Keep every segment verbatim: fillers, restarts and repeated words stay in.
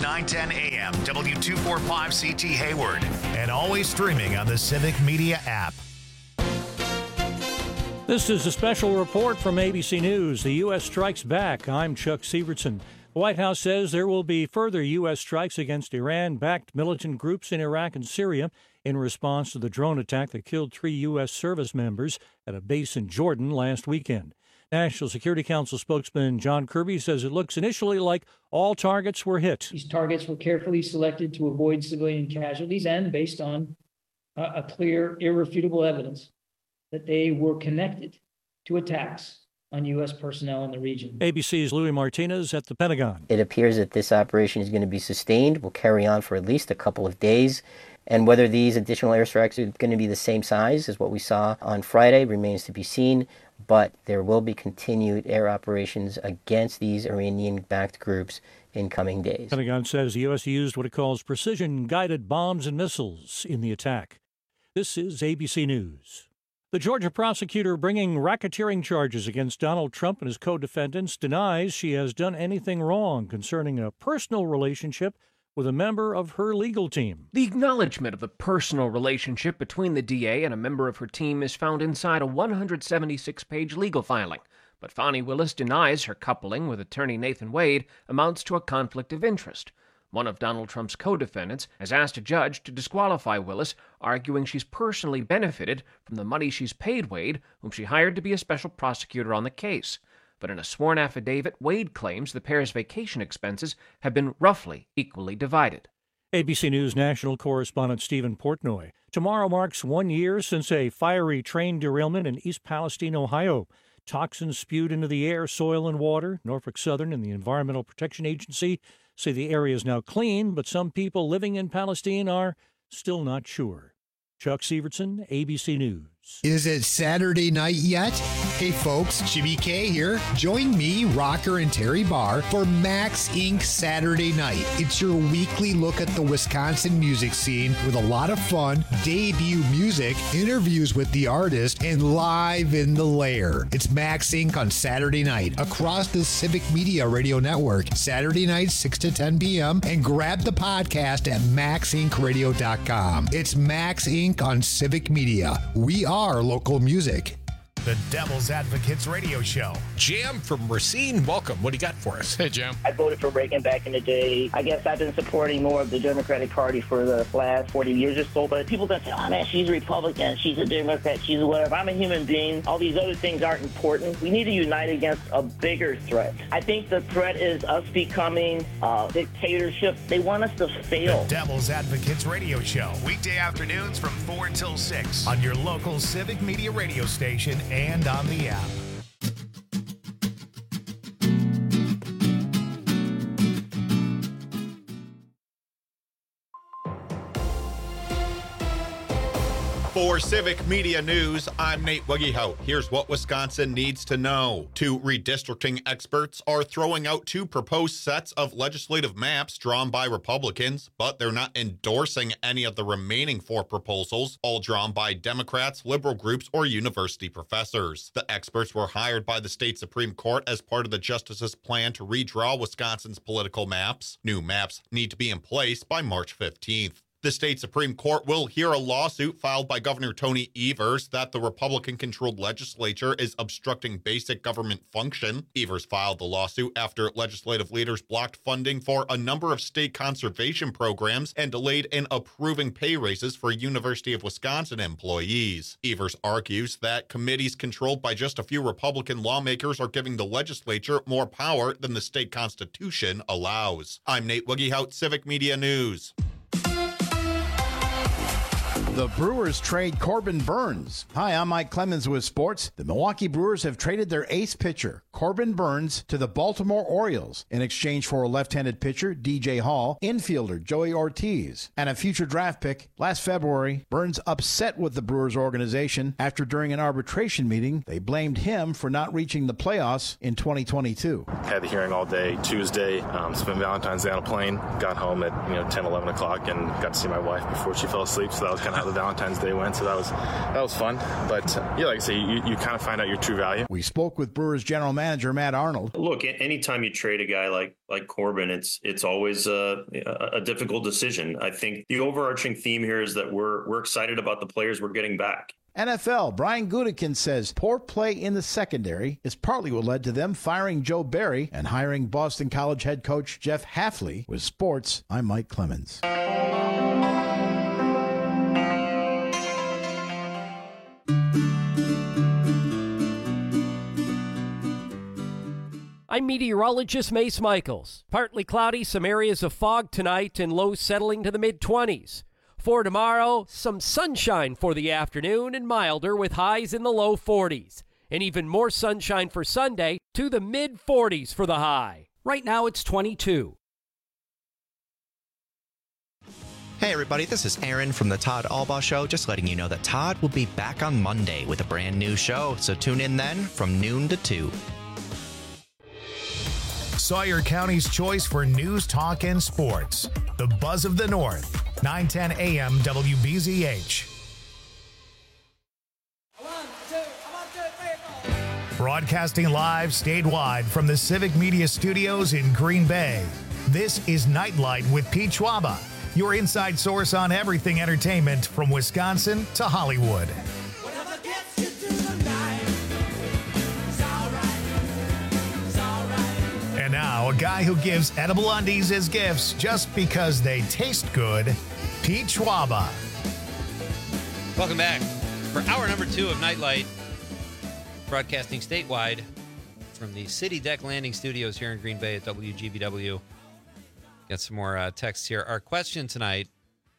nine ten A M, W two forty-five C T Hayward, and always streaming on the Civic Media app. This is a special report from A B C News. The U S strikes back. I'm Chuck Sievertson. The White House says there will be further U S strikes against Iran-backed militant groups in Iraq and Syria in response to the drone attack that killed three U S service members at a base in Jordan last weekend. National Security Council spokesman John Kirby says it looks initially like all targets were hit. These targets were carefully selected to avoid civilian casualties and based on uh, a clear, irrefutable evidence that they were connected to attacks on U S personnel in the region. A B C's Louis Martinez at the Pentagon. It appears that this operation is going to be sustained, will carry on for at least a couple of days. And whether these additional airstrikes are going to be the same size as what we saw on Friday remains to be seen. But there will be continued air operations against these Iranian-backed groups in coming days. The Pentagon says the U S used what it calls precision-guided bombs and missiles in the attack. This is A B C News. The Georgia prosecutor bringing racketeering charges against Donald Trump and his co-defendants denies she has done anything wrong concerning a personal relationship with a member of her legal team. The acknowledgement of the personal relationship between the D A and a member of her team is found inside a one hundred seventy-six page legal filing. But Fani Willis denies her coupling with attorney Nathan Wade amounts to a conflict of interest. One of Donald Trump's co-defendants has asked a judge to disqualify Willis, arguing she's personally benefited from the money she's paid Wade, whom she hired to be a special prosecutor on the case. But in a sworn affidavit, Wade claims the pair's vacation expenses have been roughly equally divided. A B C News national correspondent Stephen Portnoy. Tomorrow marks one year since a fiery train derailment in East Palestine, Ohio. Toxins spewed into the air, soil, and water. Norfolk Southern and the Environmental Protection Agency say the area is now clean, but some people living in Palestine are still not sure. Chuck Sievertson, A B C News. Is it Saturday night yet? Hey folks, Jimmy K here. Join me, Rocker and Terry Barr for Max Incorporated Saturday Night. It's your weekly look at the Wisconsin music scene with a lot of fun, debut music, interviews with the artist, and live in the lair. It's Max Incorporated on Saturday night across the Civic Media Radio Network, Saturday night six to ten p.m. and grab the podcast at max inc radio dot com. It's Max Incorporated on Civic Media. We are local music. The Devil's Advocates Radio Show. Jam from Racine, welcome. What do you got for us? Hey, Jam. I voted for Reagan back in the day. I guess I've been supporting more of the Democratic Party for the last forty years or so. But people don't say, oh, man, she's a Republican, she's a Democrat, she's a whatever. I'm a human being. All these other things aren't important. We need to unite against a bigger threat. I think the threat is us becoming a dictatorship. They want us to fail. The Devil's Advocates Radio Show. Weekday afternoons from four until six on your local Civic Media radio station and on the app. For Civic Media News, I'm Nate Wiggyhout. Here's what Wisconsin needs to know. Two redistricting experts are throwing out two proposed sets of legislative maps drawn by Republicans, but they're not endorsing any of the remaining four proposals, all drawn by Democrats, liberal groups, or university professors. The experts were hired by the state Supreme Court as part of the justices' plan to redraw Wisconsin's political maps. New maps need to be in place by March fifteenth. The state Supreme Court will hear a lawsuit filed by Governor Tony Evers that the Republican-controlled legislature is obstructing basic government function. Evers filed the lawsuit after legislative leaders blocked funding for a number of state conservation programs and delayed in approving pay raises for University of Wisconsin employees. Evers argues that committees controlled by just a few Republican lawmakers are giving the legislature more power than the state constitution allows. I'm Nate Wiggyhout, Civic Media News. The Brewers trade Corbin Burnes. Hi, I'm Mike Clemens with sports. The Milwaukee Brewers have traded their ace pitcher, Corbin Burnes, to the Baltimore Orioles in exchange for a left-handed pitcher, D J Hall, infielder Joey Ortiz, and a future draft pick. Last February, Burnes upset with the Brewers organization after during an arbitration meeting, they blamed him for not reaching the playoffs in twenty twenty-two. Had the hearing all day Tuesday, um, spent Valentine's Day on a plane, got home at you know ten, eleven o'clock and got to see my wife before she fell asleep, so that was kind of how the Valentine's Day went, so that was that was fun. But uh, yeah, like I say, you, you kind of find out your true value. We spoke with Brewers general manager manager Matt Arnold. Look, anytime you trade a guy like like Corbin, it's it's always a, a difficult decision. I think the overarching theme here is that we're we're excited about the players we're getting back. N F L, Brian Gutekunst says poor play in the secondary is partly what led to them firing Joe Barry and hiring Boston College head coach Jeff Hafley. With sports, I'm Mike Clemens. I'm meteorologist Mace Michaels. Partly cloudy, some areas of fog tonight, and lows settling to the mid-twenties. For tomorrow, some sunshine for the afternoon and milder with highs in the low forties. And even more sunshine for Sunday to the mid-forties for the high. Right now it's twenty-two. Hey everybody, this is Aaron from the Todd Albaugh Show. Just letting you know that Todd will be back on Monday with a brand new show. So tune in then from noon to two. Sawyer County's choice for news, talk, and sports. The Buzz of the North. nine ten A M W B Z H. Broadcasting live statewide from the Civic Media Studios in Green Bay. This is Nightlight with Pete Schwaba, your inside source on everything entertainment from Wisconsin to Hollywood. And now, a guy who gives edible undies as gifts just because they taste good, Pete Schwaba. Welcome back for hour number two of Nightlight, broadcasting statewide from the City Deck Landing Studios here in Green Bay at W G B W. Got some more uh, texts here. Our question tonight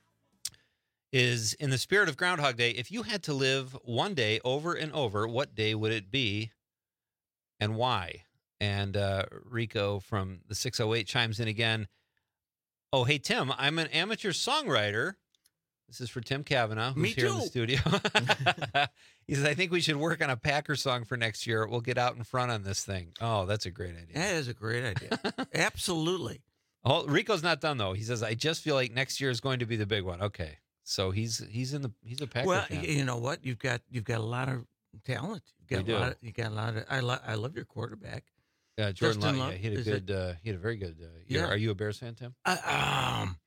is, in the spirit of Groundhog Day, if you had to live one day over and over, what day would it be and why? And uh, Rico from the six oh eight chimes in again. Oh, hey, Tim, I'm an amateur songwriter. This is for Tim Cavanaugh, who's Me here too. in the studio. He says, I think we should work on a Packer song for next year. We'll get out in front on this thing. Oh, that's a great idea. That is a great idea. Absolutely. Oh, Rico's not done, though. He says, I just feel like next year is going to be the big one. Okay. So he's he's in the he's a Packer Well, fan. you know what? You've got you've got a lot of talent. You've got We a do. lot of, you got a lot of I lo- I love your quarterback. Yeah, Jordan Justin Love, Love, yeah, he had a is good it- uh, he had a very good uh, year. Yeah. Are you a Bears fan, Tim? Uh, um,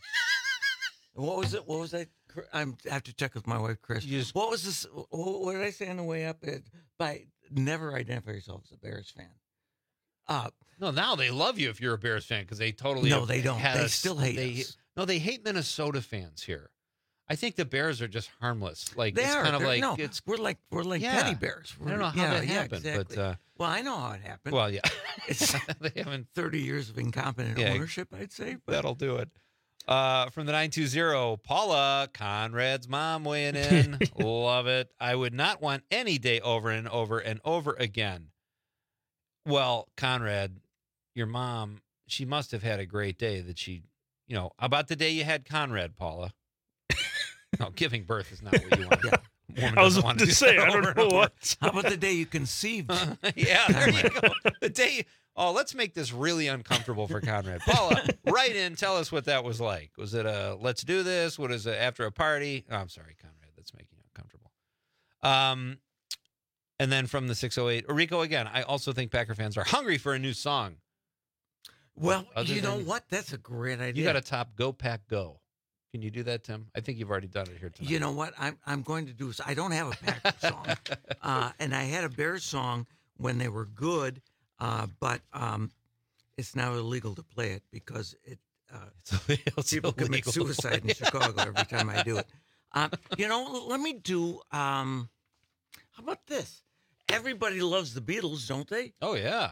what was it? What was that? I'm, I have to check with my wife, Chris. What was this? What, what did I say on the way up? It, by never identify yourself as a Bears fan. Uh, No, now they love you if you're a Bears fan because they totally No, have they don't. had They us- still hate they, us. No, they hate Minnesota fans here. I think the Bears are just harmless. Like they it's are kind of They're- like no, it's we're like we're like Yeah. teddy bears. I don't know how yeah, that yeah, happened, exactly. but uh, well, I know how it happened. well, yeah, It's they haven't. thirty years of incompetent Yeah, ownership, I'd say. But That'll do it. Uh, from the nine two zero, Paula, Conrad's mom weighing in. Love it. I would not want any day over and over and over again. Well, Conrad, your mom, she must have had a great day that she, you know, about the day you had Conrad, Paula. No, giving birth is not what you want. Yeah. I was about to say, I don't know what. How about the day you conceived? Yeah, there you go. The day. Oh, let's make this really uncomfortable for Conrad. Paula, write in. Tell us what that was like. Was it a let's do this? What is it after a party? Oh, I'm sorry, Conrad. That's making you uncomfortable. Um, and then from the six oh eight, Rico again. I also think Packer fans are hungry for a new song. Well, Other you know than- what? That's a great idea. You got to top Go Pack Go. Can you do that, Tim? I think you've already done it here tonight. You know what? I'm I'm going to do. I don't have a Packer song, uh, and I had a Bears song when they were good, uh, but um, it's now illegal to play it because it uh, it's illegal, it's people commit illegal to suicide in play. Chicago every time I do it. Um, you know, let me do. Um, how about this? Everybody loves the Beatles, don't they? Oh yeah.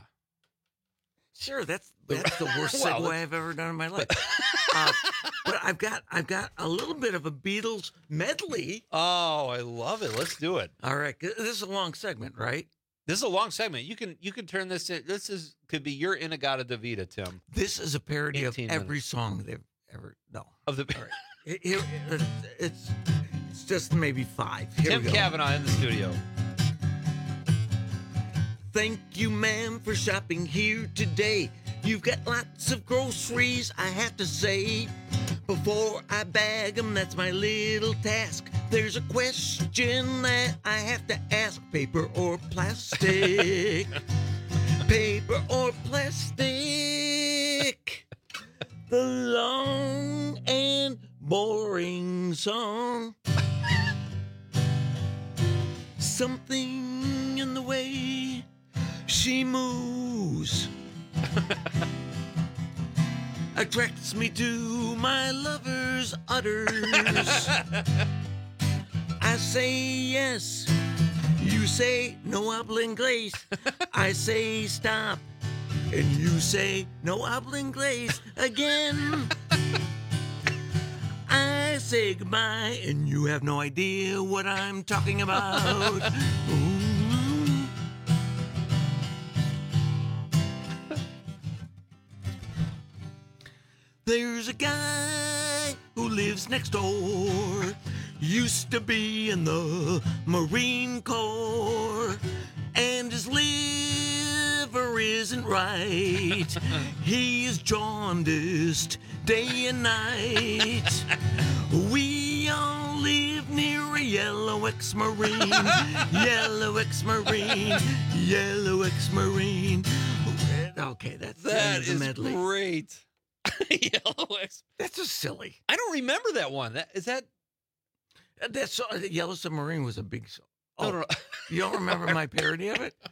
Sure, that's that's the worst Well, segue I've ever done in my life. uh, but I've got I've got a little bit of a Beatles medley. Oh, I love it. Let's do it. All right, this is a long segment, right? This is a long segment. You can you can turn this. In, this is could be your Inagata Davida, Tim. This is a parody of eighteen every minutes. song they've ever no. Of the All right. It- here- it- it's it's just maybe five. Here Tim we go. Cavanaugh in the studio. Thank you, ma'am, for shopping here today. You've got lots of groceries, I have to say. Before I bag them, that's my little task. There's a question that I have to ask, paper or plastic. paper or plastic. The long and boring song. Something in the way she moves attracts me to my lover's udders. I say yes, you say no habla inglés. I say stop, and you say no habla inglés again. I say goodbye, and you have no idea what I'm talking about. Ooh. There's a guy who lives next door, used to be in the Marine Corps, and his liver isn't right. He is jaundiced day and night. We all live near a yellow ex-Marine, yellow ex-Marine, yellow ex-Marine. Okay, that's That the is medley. great. Yellow Ex. That's just silly. I don't remember that one. That is that. That song, Yellow Submarine was a big song. No, Oh, no, no. you don't remember my parody of it?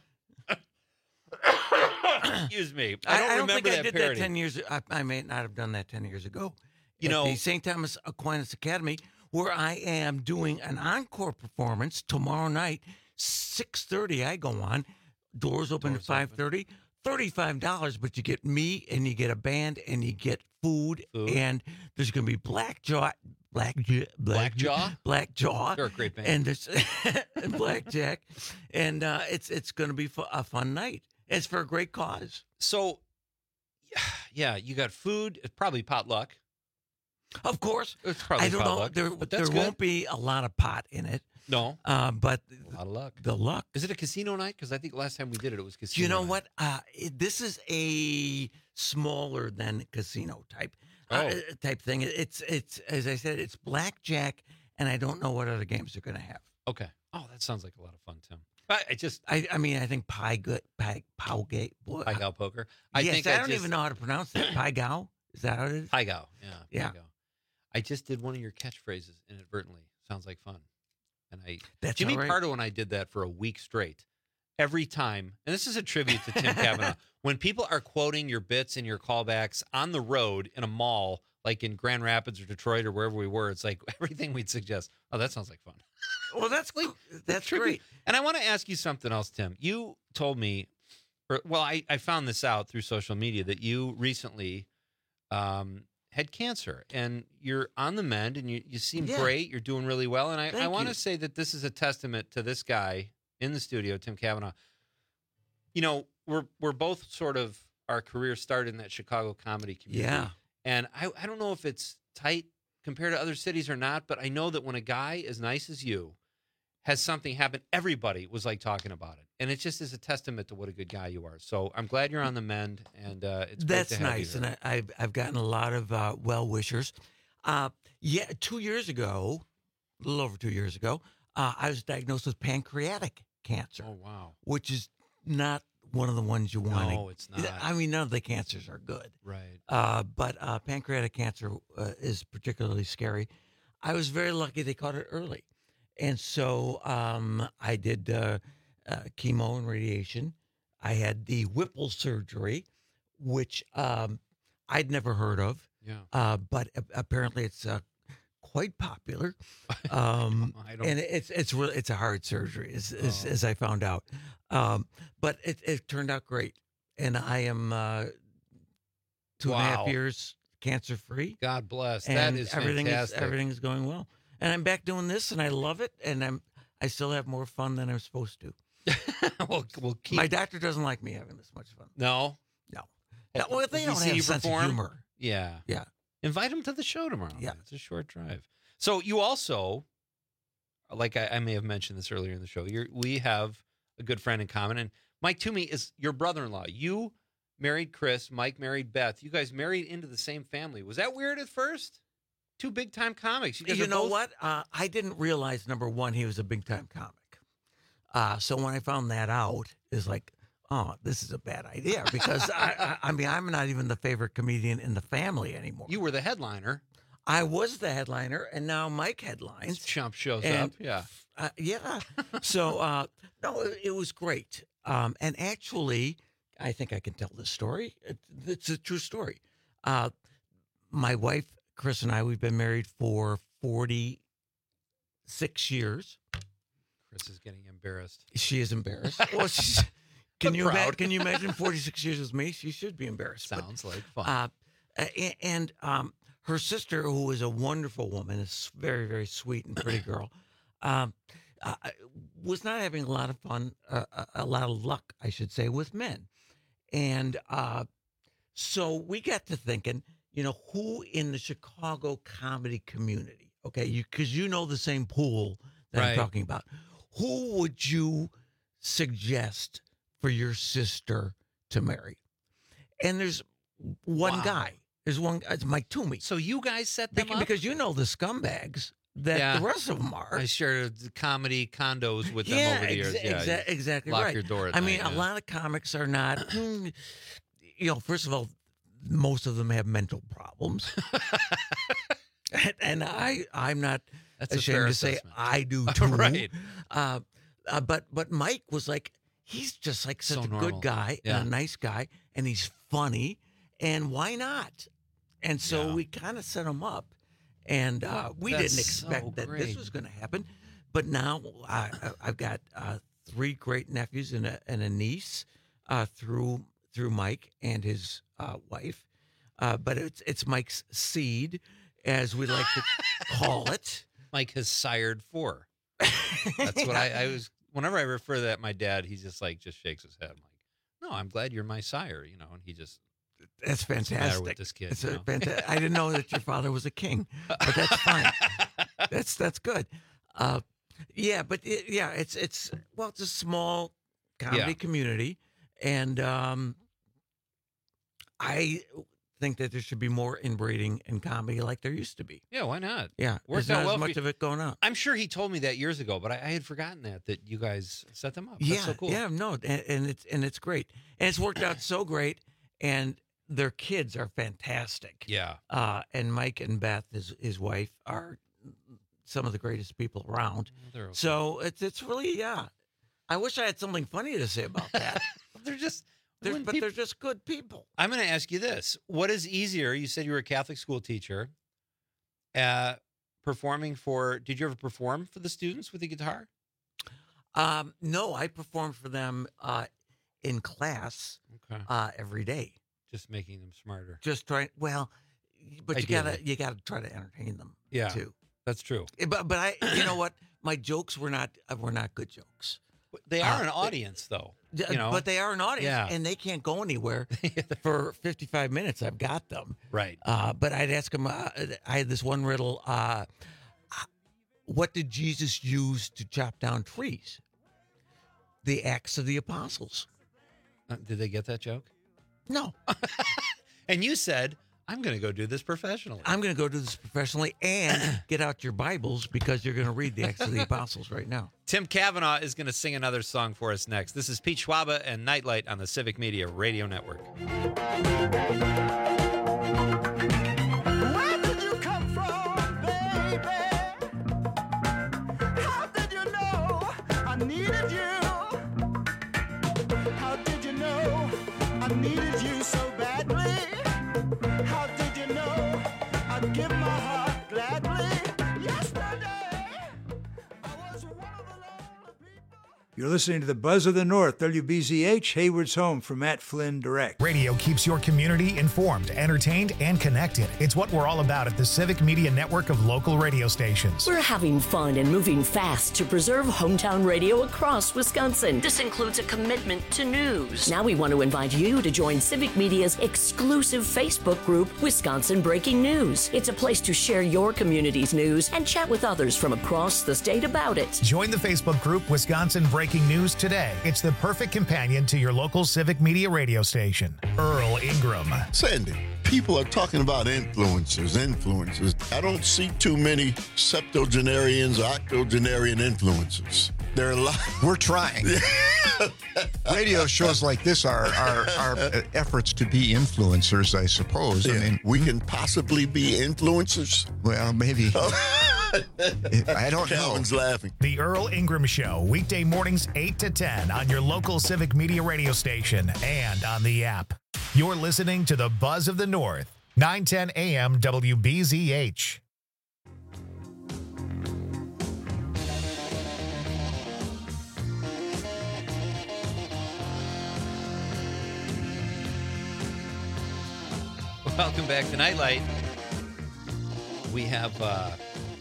Excuse me. I don't remember think I that did parody. that ten years. I, I may not have done that ten years ago. You at know- the Saint Thomas Aquinas Academy, where I am doing an encore performance tomorrow night, six thirty. I go on. Doors open Doors at five thirty. Thirty-five dollars, but you get me, and you get a band, and you get food, Food. and there's going to be Black Jaw, Black Jaw, Black Blackjaw? Black Jaw. They're a great band. And there's and Blackjack, and uh, it's it's going to be fu- a fun night. It's for a great cause. So, yeah, you got food. It's probably potluck. Of course, It's probably I don't know. potluck. There, but there that's won't good. be a lot of pot in it, No, uh, but a lot of luck. the luck. Is it a casino night? Because I think last time we did it, it was casino. You know night. what? Uh, it, this is a smaller than casino type uh, Oh. type thing. It- It's it's as I said, it's blackjack, and I don't know what other games they're going to have. Okay. Oh, that sounds like a lot of fun, Tim. I, I just I, I mean, I think pie good pie Powgate. Boy, Pai Gow poker. I yes, think I I don't just, even know how to pronounce that. Pie Gow? Is that how it is? Pai Gow. Yeah. Yeah. Pai Gow. I just did one of your catchphrases inadvertently. Sounds like fun. And I That's Jimmy all right. Pardo and I did that for a week straight. Every time, and this is a tribute to Tim Kavanaugh, when people are quoting your bits and your callbacks on the road in a mall, like in Grand Rapids or Detroit or wherever we were, it's like everything we'd suggest. Oh, that sounds like fun. Well, that's Like, that's tribute. great. And I want to ask you something else, Tim. You told me, or well, I, I found this out through social media that you recently um, had cancer and you're on the mend and you, you seem Yeah. great. You're doing really well. And I, I Thank want you. to say that this is a testament to this guy in the studio, Tim Kavanaugh. You know, we're we're both sort of, our career started in that Chicago comedy community. Yeah. And I, I don't know if it's tight compared to other cities or not, but I know that when a guy as nice as you has something happen, everybody was like talking about it. And it just is a testament to what a good guy you are. So I'm glad you're on the mend, and uh, it's great That's to have nice, you and here. I, I've I've gotten a lot of uh, well wishers. Uh, yeah, two years ago, a little over two years ago, uh, I was diagnosed with pancreatic cancer, Oh, wow. which is not one of the ones you want. No, it's not. I mean, none of the cancers are good, Right. uh, but uh, pancreatic cancer uh, is particularly scary. I was very lucky they caught it early, and so um, I did uh, uh, chemo and radiation. I had the Whipple surgery, which um, I'd never heard of. Yeah. Uh, but a- apparently it's uh, quite popular. Um, I don't- and it's it's really it's a hard surgery, as as, Oh. as I found out. Um, but it, it turned out great, and I am uh, two and a half Wow. years cancer free. God bless. And that is everything fantastic. is everything is going well, and I'm back doing this, and I love it, and I'm I still have more fun than I'm supposed to. we'll, we'll keep. My doctor doesn't like me having this much fun. no. No, no well, they Does he don't see have you a sense perform? of humor. Yeah. Yeah. Invite him to the show tomorrow. Yeah. It's a short drive. So you also, like I, I may have mentioned this earlier in the show, you're, we have a good friend in common. And Mike Toomey is your brother-in-law. You married Chris. Mike married Beth. You guys married into the same family. Was that weird at first? Two big-time comics. You, guys You are know both- what? Uh, I didn't realize, number one, he was a big time comic. Uh, so when I found that out, it's like, oh, this is a bad idea because I, I, I mean, I'm not even the favorite comedian in the family anymore. You were the headliner. I was the headliner, and now Mike headlines. This chump shows and, up. Yeah. Uh, yeah. so, uh, no, it, it was great. Um, and actually, I think I can tell this story. It, it's a true story. Uh, my wife, Chris, and I, we've been married for forty-six years. Chris is getting embarrassed. She is embarrassed. Well, she's, can you imagine? Can you imagine forty-six years with me? She should be embarrassed. Sounds but, like fun. Uh, and, and um, her sister, who is a wonderful woman, is very, very sweet and pretty girl, um, uh, was not having a lot of fun, uh, a, a lot of luck, I should say, with men. And uh, so we got to thinking, you know, who in the Chicago comedy community, okay, you because you know the same pool that Right. I'm talking about, who would you suggest for your sister to marry? And there's one Wow. guy. There's one. It's Mike Toomey. So you guys set them Beca- up? because you know the scumbags that Yeah. the rest of them are. I shared comedy condos with them yeah, over the years. exa- yeah, exa- you exactly lock right. your door at I night, mean, yeah. a lot of comics are not. You know, first of all, most of them have mental problems, and, and I, I'm not That's a ashamed fair to say assessment. I do too. Right. Uh, uh, but but Mike was like, he's just like such So a normal. good guy Yeah. and a nice guy, and he's funny, and why not? And so Yeah. we kind of set him up, and uh, we That's didn't expect so that this great. was going to happen. But now I, I- I've got uh, three great nephews and a, and a niece uh, through through Mike and his uh, wife. Uh, but it's it's Mike's seed, as we like to call it. Mike has sired four. That's what I, I was. Whenever I refer to that, my dad, he's just like just shakes his head. I'm like, no, I'm glad you're my sire. You know, and he just. That's What's the matter fantastic. with this kid, It's you a know? fanta- I didn't know that your father was a king, but that's fine. that's that's good. Uh, yeah, but it, yeah, it's it's well, it's a small comedy Yeah. community, and um, I think that there should be more inbreeding in comedy like there used to be. Yeah, why not? Yeah, Worked there's not out well as for much you. of it going on. I'm sure he told me that years ago, but I, I had forgotten that that you guys set them up. That's Yeah, so cool. yeah, no, and, and it's and it's great, and it's worked out so great, and their kids are fantastic. Yeah. Uh, and Mike and Beth, his his wife, are some of the greatest people around. They're okay. So it's it's really yeah. I wish I had something funny to say about that. They're just. They're, when but people- they're just good people. I'm going to ask you this: what is easier? You said you were a Catholic school teacher. Uh, performing for? Did you ever perform for the students with the guitar? Um, no, I perform for them uh, in class Okay. uh, every day. Just making them smarter. Just trying. Well, but you gotta Ideally. you gotta try to entertain them. Yeah. too. That's true. Eh, But but I you know what, my jokes were not uh, were not good jokes. They are Uh, an they- audience, though. Yeah, You know, but they are an audience, Yeah. and they can't go anywhere for fifty-five minutes. I've got them. right. Uh, but I'd ask them, uh, I had this one riddle, uh, what did Jesus use to chop down trees? The axe of the apostles. Uh, did they get that joke? No. And you said, "I'm going to go do this professionally." I'm going to go do this professionally and get out your Bibles because you're going to read the Acts of the Apostles right now. Tim Kavanaugh is going to sing another song for us next. This is Pete Schwaba and Nightlight on the Civic Media Radio Network. Where did you come from, baby? How did you know I needed you? How did you know I needed you so badly? How did you know I'd give my heart gladly? Yesterday, I was one of the lonely people. You're listening to the Buzz of the North, W B Z H, Hayward's home for Matt Flynn Direct. Radio keeps your community informed, entertained, and connected. It's what we're all about at the Civic Media Network of local radio stations. We're having fun and moving fast to preserve hometown radio across Wisconsin. This includes a commitment to news. Now we want to invite you to join Civic Media's exclusive Facebook group, Wisconsin Breaking News. It's a place to share your community's news and chat with others from across the state about it. Join the Facebook group Wisconsin Breaking News today. It's the perfect companion to your local Civic Media radio station. Earl Ingram. Sandy, people are talking about influencers, influencers. I don't see too many septuagenarians or octogenarian influencers. There are a lot. We're trying. Radio shows like this are, are, are efforts to be influencers, I suppose. Yeah. I mean, we can possibly be influencers. Well, maybe. I don't Calvin's know. laughing. The Earl Ingram Show, weekday mornings eight to ten on your local Civic Media radio station and on the app. You're listening to the Buzz of the North, nine ten A M W B Z H. Welcome back to Nightlight. We have uh,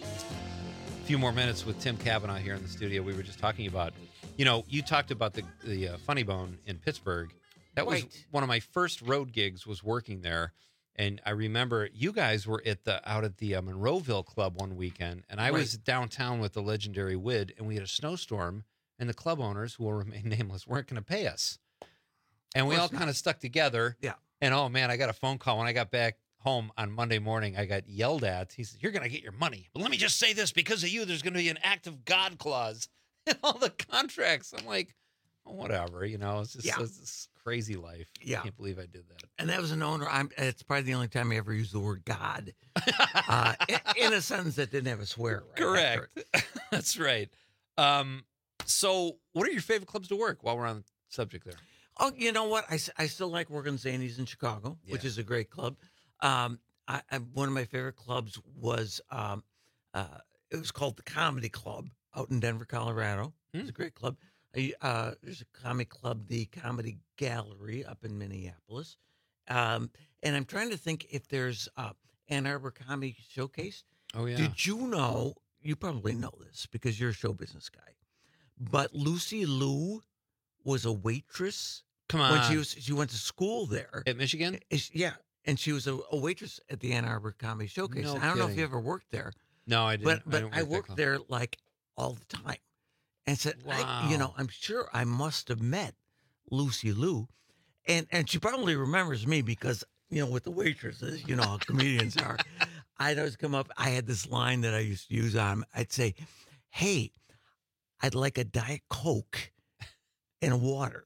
a few more minutes with Tim Cavanaugh here in the studio. We were just talking about, you know, you talked about the the uh, Funny Bone in Pittsburgh. That was Right. one of my first road gigs, was working there. And I remember you guys were at the out at the uh, Monroeville Club one weekend, and I Right. was downtown with the legendary Wid, and we had a snowstorm, and the club owners, who will remain nameless, weren't going to pay us. And we Of all course kind of stuck together. Yeah. And oh man, I got a phone call when I got back home on Monday morning. I got yelled at. He said, "You're going to get your money. But let me just say this, because of you, there's going to be an act of God clause in all the contracts." I'm like, oh, whatever, you know, it's just Yeah. it's this crazy life. Yeah. I can't believe I did that. And that was an owner. I'm. It's probably the only time I ever used the word God, uh, in, in a sentence that didn't have a swear. Right Correct. That's right. Um, so what are your favorite clubs to work while we're on the subject there? Oh, you know what? I, s- I still like working Zanies in Chicago, which Yeah. is a great club. Um, I, I one of my favorite clubs was um, uh, it was called the Comedy Club out in Denver, Colorado. It was a great club. I, uh, there's a comic club, the Comedy Gallery, up in Minneapolis. Um, and I'm trying to think if there's uh, Ann Arbor Comedy Showcase. Oh yeah. Did you know? You probably know this because you're a show business guy. But Lucy Liu was a waitress. Come When she on. was, she went to school there At Michigan? Is- yeah, and she was a, a waitress at the Ann Arbor Comedy Showcase. No I don't know if kidding. you ever worked there. No, I didn't. But but didn't I, work that worked club. there like all the time, and said, I, you know, Wow. I'm sure I must have met Lucy Liu, and and she probably remembers me because you know with the waitresses, you know how comedians are. I'd always come up. I had this line that I used to use on. I'd say, "Hey, I'd like a Diet Coke and water."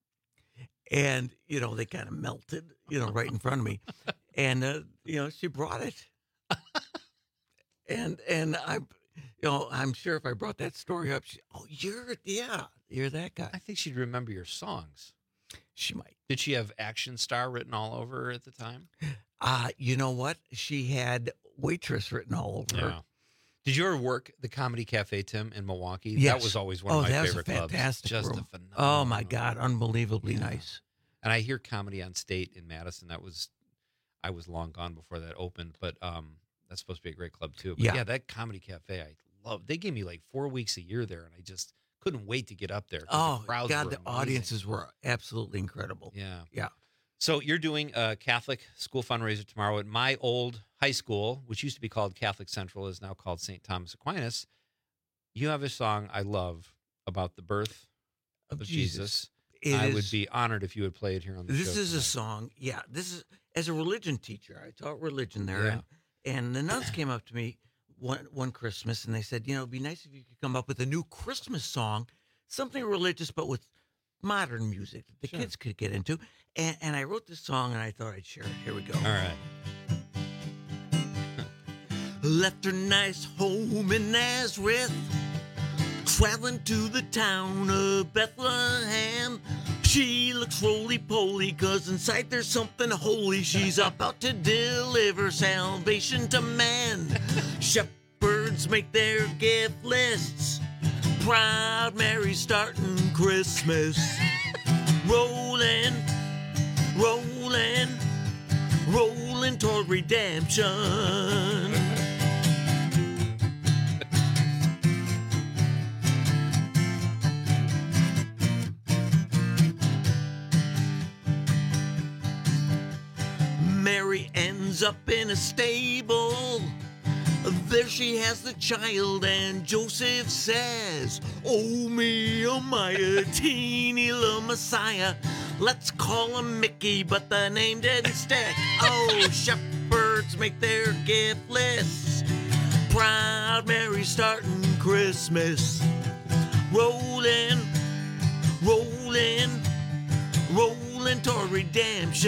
And, you know, they kind of melted, you know, right in front of me. And, uh, you know, she brought it. and, and I, you know, I'm sure if I brought that story up, she, oh, you're, yeah, you're that guy. I think she'd remember your songs. She might. Did she have Action Star written all over her at the time? Uh, you know what? She had waitress written all over her. Yeah. Did you ever work the Comedy Cafe, Tim, in Milwaukee? Yes. That was always one oh, of my that favorite was a clubs. fantastic Just room. a phenomenal. Oh, my God. Unbelievably Yeah. nice. And I hear Comedy on State in Madison. That was, I was long gone before that opened, but um, that's supposed to be a great club too. But Yeah. yeah, that Comedy Cafe, I love. They gave me like four weeks a year there, and I just couldn't wait to get up there. 'cause Oh, the crowds God, were the amazing. audiences were absolutely incredible. Yeah. Yeah. So you're doing a Catholic school fundraiser tomorrow at my old high school, which used to be called Catholic Central, is now called Saint Thomas Aquinas. You have a song I love about the birth of, Of Jesus. Jesus. It I would is- be honored if you would play it here on the This show. is a tonight. song. Yeah, this is as a religion teacher. I taught religion there, Yeah. and, and the nuns came up to me one one Christmas, and they said, you know, it'd be nice if you could come up with a new Christmas song, something religious but with modern music that the Sure. kids could get into. And, and I wrote this song, and I thought I'd share it. Here we go. All right. Left her nice home in Nazareth, traveling to the town of Bethlehem. She looks roly-poly, cause inside there's something holy. She's about to deliver salvation to man. Shepherds make their gift lists. Proud Mary starting Christmas. Rolling, rolling, rolling toward redemption. Mary ends up in a stable. There she has the child, and Joseph says, "Oh me, oh my, a teeny little Messiah. Let's call him Mickey, but the name didn't stick." Oh, shepherds make their gift lists. Proud Mary starting Christmas. Rolling, rolling, gambling toward redemption.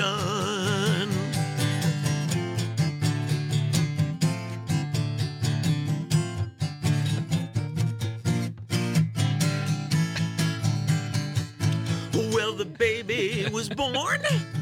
Well, the baby was born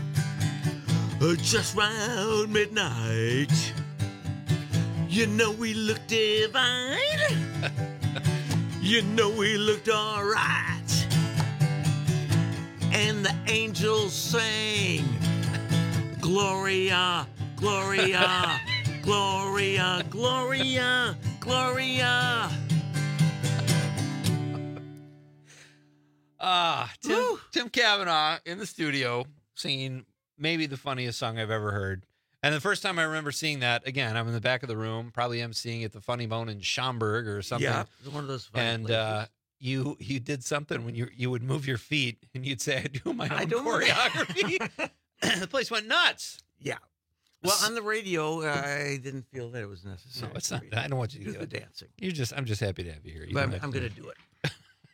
just round midnight. You know we looked divine. You know we looked all right. And the angels sang, Gloria, Gloria, Gloria, Gloria, Gloria. Ah, Tim, Tim Kavanaugh in the studio singing maybe the funniest song I've ever heard. And the first time I remember seeing that, again, I'm in the back of the room, probably emceeing at the Funny Bone in Schaumburg or something. Yeah, it's one of those funny And uh, you you did something when you you would move your feet and you'd say, I do my own I do my- choreography. The place went nuts. Yeah. Well, on the radio, uh, I didn't feel that it was necessary. No, it's not. I don't want you to do do the it. dancing. You're just. I'm just happy to have you here. You But don't I'm, have I'm to- going to do it.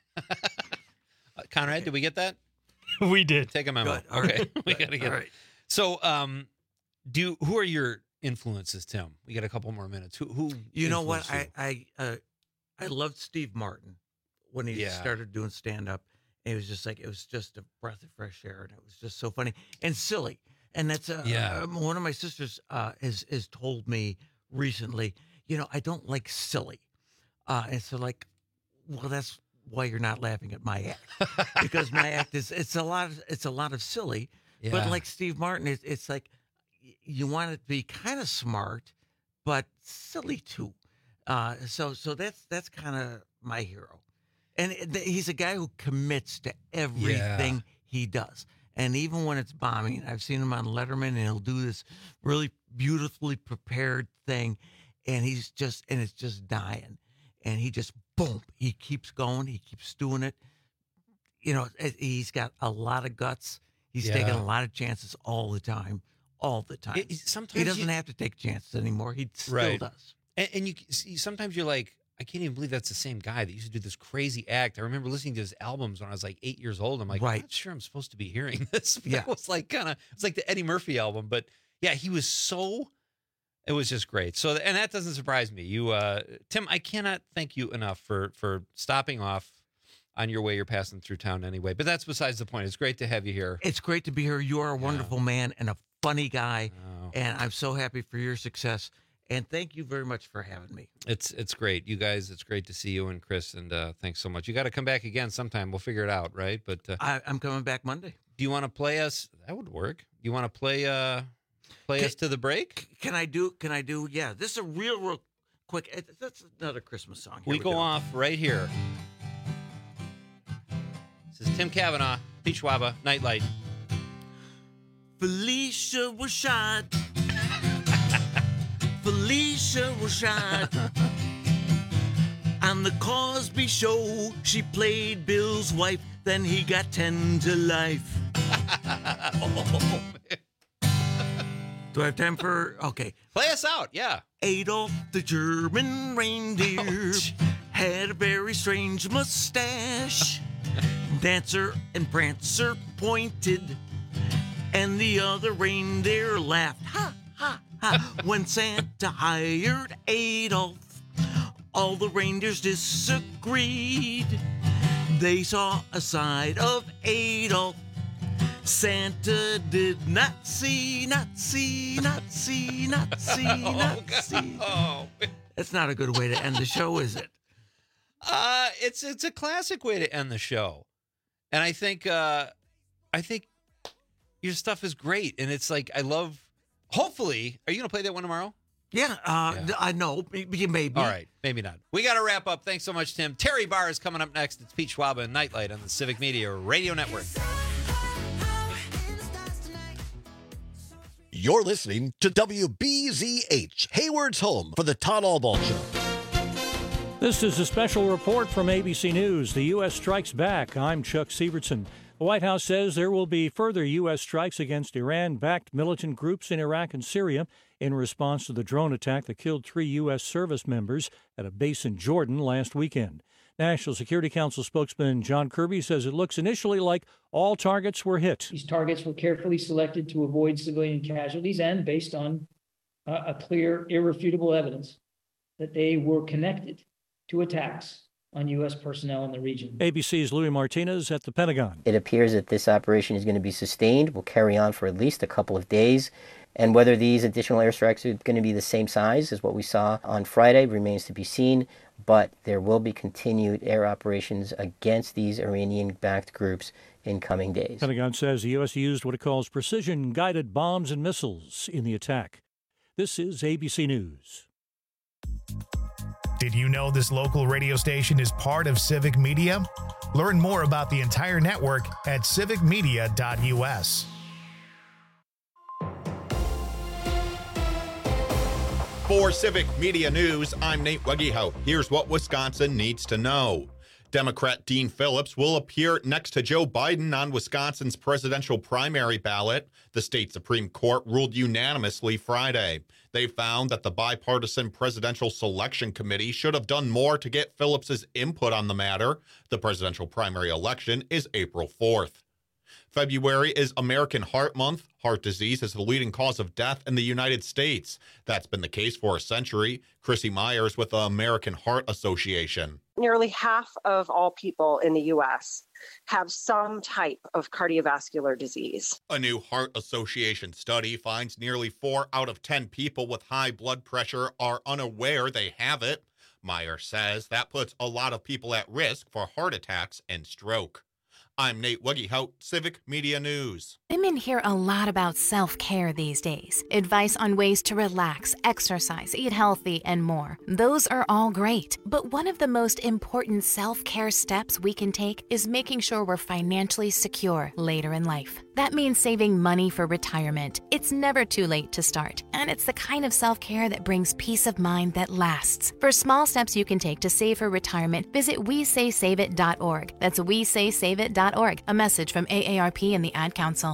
Uh, Conrad, did we get that? We did. Take a memo. Good. All Okay, right. we Good. got to get All it. right. So, um, do you, who are your influences, Tim? We got a couple more minutes. Who? who You know what? influenced I I uh, I loved Steve Martin when he Yeah. started doing stand up. It was just like it was just a breath of fresh air, and it was just so funny and silly. And that's uh, Yeah. um, one of my sisters uh, has has told me recently. You know, I don't like silly, uh, and so like, well, that's why you're not laughing at my act because my act is it's a lot of it's a lot of silly. Yeah. But like Steve Martin, it's, it's like y- you want it to be kind of smart, but silly too. Uh, so so that's that's kind of my hero, and it- th- he's a guy who commits to everything he does. And even when it's bombing, I've seen him on Letterman, and he'll do this really beautifully prepared thing, and he's just and it's just dying, and he just boom, he keeps going, he keeps doing it. You know, it- he's got a lot of guts. He's Yeah. taking a lot of chances all the time, all the time. It- it- sometimes he doesn't you- have to take chances anymore. He still Right. does. And, and you see, sometimes you're like, I can't even believe that's the same guy that used to do this crazy act. I remember listening to his albums when I was like eight years old. I'm like, I'm Right. not sure I'm supposed to be hearing this. But Yeah. That was like kind of, it's like the Eddie Murphy album. But yeah, he was so, it was just great. So, and that doesn't surprise me. You, uh, Tim, I cannot thank you enough for, for stopping off on your way. You're passing through town anyway. But that's besides the point. It's great to have you here. It's great to be here. You are a wonderful man and a funny guy, Oh. and I'm so happy for your success. And thank you very much for having me. It's it's great, you guys. It's great to see you and Chris, and uh, thanks so much. You got to come back again sometime. We'll figure it out, right? But uh, I, I'm coming back Monday. do you want to play us? That would work. You want to play uh, play Can- us to the break? Can I do? Can I do? Yeah, this is a real, real quick. it- That's another Christmas song. Here We go off right here. This is Tim Kavanaugh, Peach Waba, Nightlight. Felicia was shot. Felicia was shot. On the Cosby Show, she played Bill's wife. Then he got ten to life. Do I have time for? Okay. Play us out, yeah. Adolf the German reindeer had a very strange mustache. Dancer and Prancer pointed, and the other reindeer laughed. Ha, ha, ha. When Santa hired Adolf, all the reindeers disagreed. They saw a side of Adolf Santa did not see, not see, not see, not see, not see. Oh, That's not a good way to end the show, is it? Uh, it's it's a classic way to end the show, and I think uh, I think your stuff is great, and it's like I love. Hopefully, are you going to play that one tomorrow? Yeah, uh, I know. Maybe. maybe. All right, maybe not. We got to wrap up. Thanks so much, Tim. Terry Barr is coming up next. It's Pete Schwaba and Nightlight on the Civic Media Radio Network. You're listening to W B Z H, Hayward's home for the Todd Albaugh Show. This is a special report from A B C News. The U S strikes back. I'm Chuck Sievertson. The White House says there will be further U S strikes against Iran-backed militant groups in Iraq and Syria in response to the drone attack that killed three U S service members at a base in Jordan last weekend. National Security Council spokesman John Kirby says it looks initially like all targets were hit. These targets were carefully selected to avoid civilian casualties and based on uh, a clear, irrefutable evidence that they were connected to attacks on U S personnel in the region. A B C's Louis Martinez at the Pentagon. It appears that this operation is going to be sustained, will carry on for at least a couple of days. And whether these additional airstrikes are going to be the same size as what we saw on Friday remains to be seen, but there will be continued air operations against these Iranian-backed groups in coming days. Pentagon says the U S used what it calls precision-guided bombs and missiles in the attack. This is A B C News. Did you know this local radio station is part of Civic Media? Learn more about the entire network at civic media dot U S. For Civic Media News, I'm Nate Weggehout. Here's what Wisconsin needs to know. Democrat Dean Phillips will appear next to Joe Biden on Wisconsin's presidential primary ballot. The state Supreme Court ruled unanimously Friday. They found that the bipartisan Presidential Selection Committee should have done more to get Phillips's input on the matter. The presidential primary election is April fourth. February is American Heart Month. Heart disease is the leading cause of death in the United States. That's been the case for a century. Chrissy Myers with the American Heart Association. Nearly half of all people in the U S have some type of cardiovascular disease. A new Heart Association study finds nearly four out of ten people with high blood pressure are unaware they have it. Myers says that puts a lot of people at risk for heart attacks and stroke. I'm Nate Weggehout, Civic Media News. Women hear a lot about self-care these days. Advice on ways to relax, exercise, eat healthy, and more. Those are all great. But one of the most important self-care steps we can take is making sure we're financially secure later in life. That means saving money for retirement. It's never too late to start. And it's the kind of self-care that brings peace of mind that lasts. For small steps you can take to save for retirement, visit we say save it dot org. That's we say save it dot org. A message from A A R P and the Ad Council.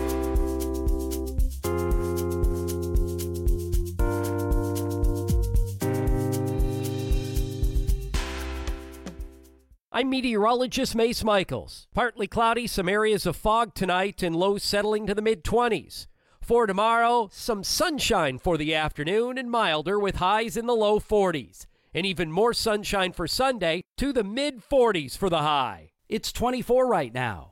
I'm meteorologist Mace Michaels. Partly cloudy, some areas of fog tonight and lows settling to the mid twenties. For tomorrow, some sunshine for the afternoon and milder with highs in the low forties. And even more sunshine for Sunday to the mid forties for the high. It's twenty-four right now.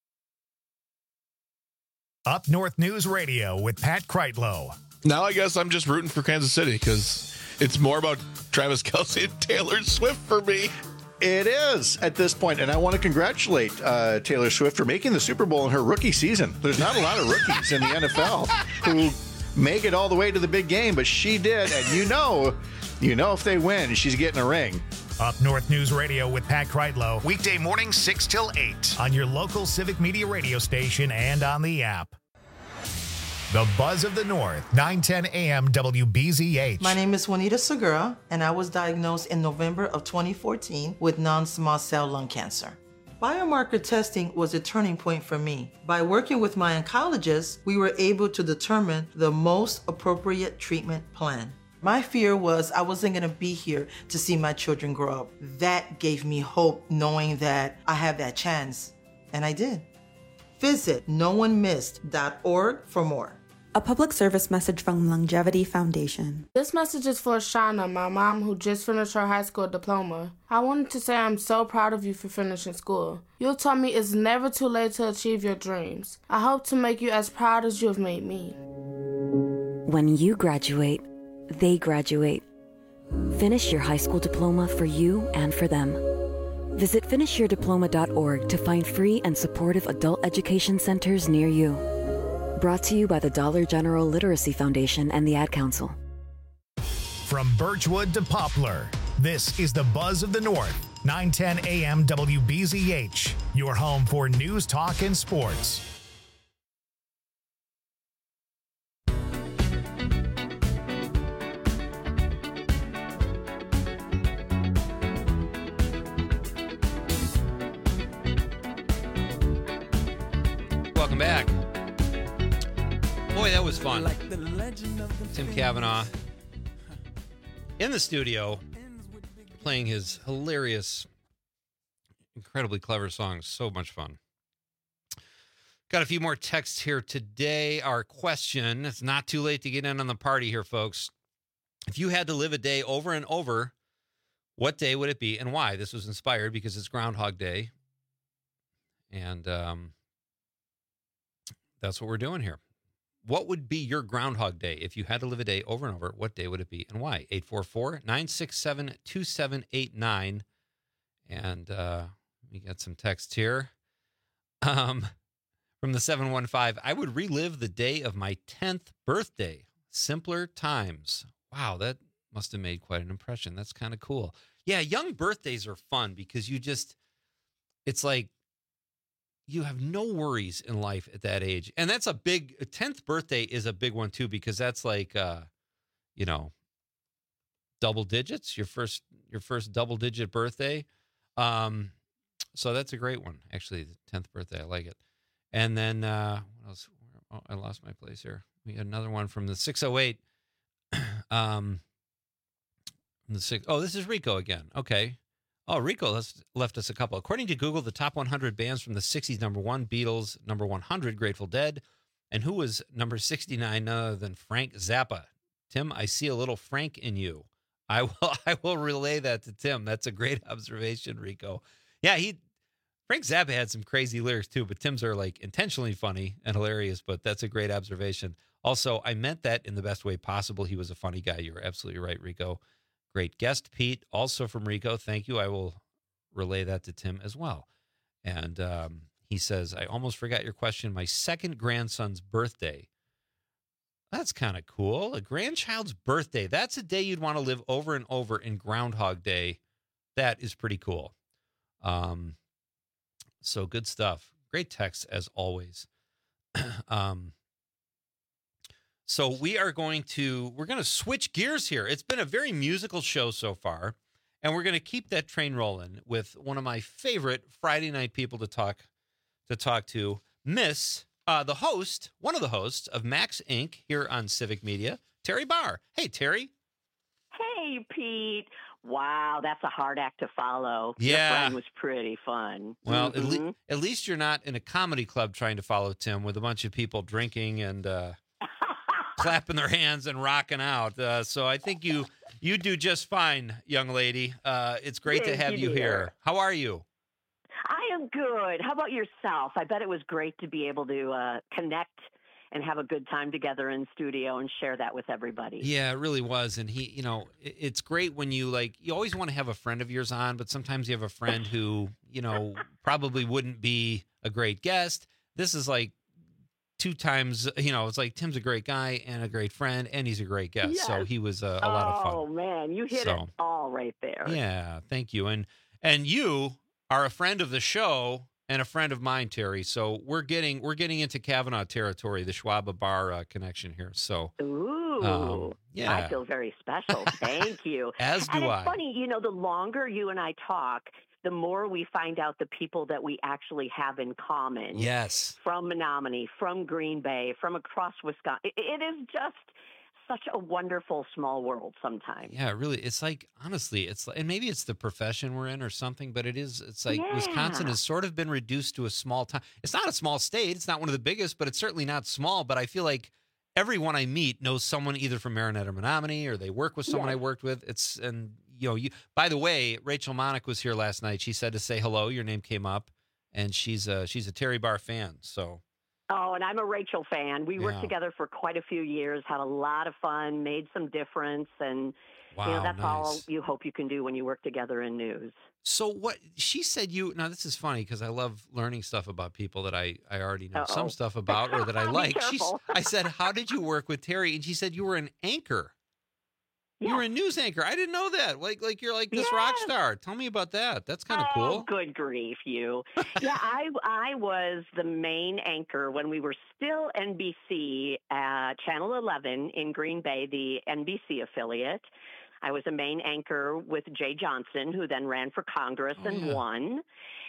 Up North News Radio with Pat Kreitlow. Now I guess I'm just rooting for Kansas City because it's more about Travis Kelce and Taylor Swift for me. It is at this point, and I want to congratulate uh, Taylor Swift for making the Super Bowl in her rookie season. There's not a lot of rookies in the N F L who make it all the way to the big game, but she did, and you know, you know if they win, she's getting a ring. Up North News Radio with Pat Kreitlow, weekday morning six till eight on your local Civic Media radio station and on the app. The Buzz of the North, nine ten a.m. W B Z H. My name is Juanita Segura, and I was diagnosed in November of twenty fourteen with non-small cell lung cancer. Biomarker testing was a turning point for me. By working with my oncologist, we were able to determine the most appropriate treatment plan. My fear was I wasn't going to be here to see my children grow up. That gave me hope, knowing that I have that chance, and I did. Visit no one missed dot org for more. A public service message from Longevity Foundation. This message is for Shauna, my mom who just finished her high school diploma. I wanted to say I'm so proud of you for finishing school. You told me it's never too late to achieve your dreams. I hope to make you as proud as you have made me. When you graduate, they graduate. Finish your high school diploma for you and for them. Visit finish your diploma dot org to find free and supportive adult education centers near you. Brought to you by the Dollar General Literacy Foundation and the Ad Council. From Birchwood to Poplar, this is the Buzz of the North, nine ten a.m. W B Z H, your home for news, talk, and sports. Welcome back. Boy, that was fun. Tim Cavanaugh in the studio playing his hilarious Incredibly clever songs. So much fun. Got a few more texts here today. Our question, it's not too late to get in on the party here, folks. If you had to live a day over and over, what day would it be and why? This was inspired because it's Groundhog Day. And um, that's what we're doing here. What would be your Groundhog Day? If you had to live a day over and over, what day would it be and why? eight four four, nine six seven, two seven eight nine. And uh, we got some text here. Um, from the seven one five, I would relive the day of my tenth birthday. Simpler times. Wow, that must have made quite an impression. That's kind of cool. Yeah, young birthdays are fun because you just, it's like, you have no worries in life at that age. And that's a big, tenth birthday is a big one too, because that's like, uh, you know, double digits, your first, your first double digit birthday. Um, so that's a great one. Actually, the tenth birthday, I like it. And then, uh, what else? Oh, I lost my place here. We got another one from the six oh eight. um, the six, oh, this is Rico again. Okay. Oh, Rico has left us a couple. According to Google, the top one hundred bands from the sixties, number one, Beatles, number one hundred, Grateful Dead. And who was number sixty-nine, none other than Frank Zappa. Tim, I see a little Frank in you. I will I will relay that to Tim. That's a great observation, Rico. Yeah, he Frank Zappa had some crazy lyrics too, but Tim's are like intentionally funny and hilarious, but that's a great observation. Also, I meant that in the best way possible. He was a funny guy. You're absolutely right, Rico. Great guest, Pete, also from Rico. Thank you. I will relay that to Tim as well. And um, he says, I almost forgot your question. My second grandson's birthday. That's kind of cool. A grandchild's birthday. That's a day you'd want to live over and over in Groundhog Day. That is pretty cool. Um, so good stuff. Great text as always. um, So we are going to, we're going to switch gears here. It's been a very musical show so far, and we're going to keep that train rolling with one of my favorite Friday night people to talk, to talk to, Miss, uh, the host, one of the hosts of Max Incorporated here on Civic Media, Terry Barr. Hey, Terry. Hey, Pete. Wow, that's a hard act to follow. Yeah. Your friend was pretty fun. Well, mm-hmm. at, le- at least you're not in a comedy club trying to follow Tim with a bunch of people drinking and, uh, clapping their hands and rocking out. Uh, so I think you you do just fine, young lady. Uh, it's great Thank to have you, you dear. here. How are you? I am good. How about yourself? I bet it was great to be able to uh, connect and have a good time together in studio and share that with everybody. Yeah, it really was. And he, you know, it, it's great when you like, you always want to have a friend of yours on, but sometimes you have a friend who, you know, probably wouldn't be a great guest. This is like, two times, you know, it's like Tim's a great guy and a great friend, and he's a great guest. Yes. So he was a, a lot of fun. Oh, man, you hit So, it all right there. Yeah, thank you. And and you are a friend of the show and a friend of mine, Terry. So we're getting we're getting into Kavanaugh territory, the Schwab Bar uh, connection here. So Ooh, um, yeah, I feel very special. Thank you. As do and it's I. funny, you know, the longer you and I talk, the more we find out the people that we actually have in common. Yes. From Menominee, from Green Bay, from across Wisconsin. It, it is just such a wonderful small world sometimes. Yeah, really. It's like, honestly, it's like, and maybe it's the profession we're in or something, but it is, it's like Yeah. Wisconsin has sort of been reduced to a small town. It's not a small state. It's not one of the biggest, but it's certainly not small. But I feel like everyone I meet knows someone either from Marinette or Menominee, or they work with someone Yes. I worked with. It's, and, you know, you, by the way, Rachel Monick was here last night. She said to say hello. Your name came up, and she's a, she's a Terry Barr fan. So. Oh, and I'm a Rachel fan. We worked Yeah. together for quite a few years, had a lot of fun, made some difference, and you know Wow, that's all nice. you hope you can do when you work together in news. So what she said you now this is funny because I love learning stuff about people that I, I already know Uh-oh. some stuff about or that I Be like. She's, careful. I said, how did you work with Terry? And she said you were an anchor. You were a news anchor. I didn't know that. Like like you're like this rock Yes. star. Tell me about that. That's kind of Oh, cool. good grief, you. yeah, I I was the main anchor when we were still N B C at Channel eleven in Green Bay, the N B C affiliate. I was a main anchor with Jay Johnson, who then ran for Congress Oh, and yeah. won.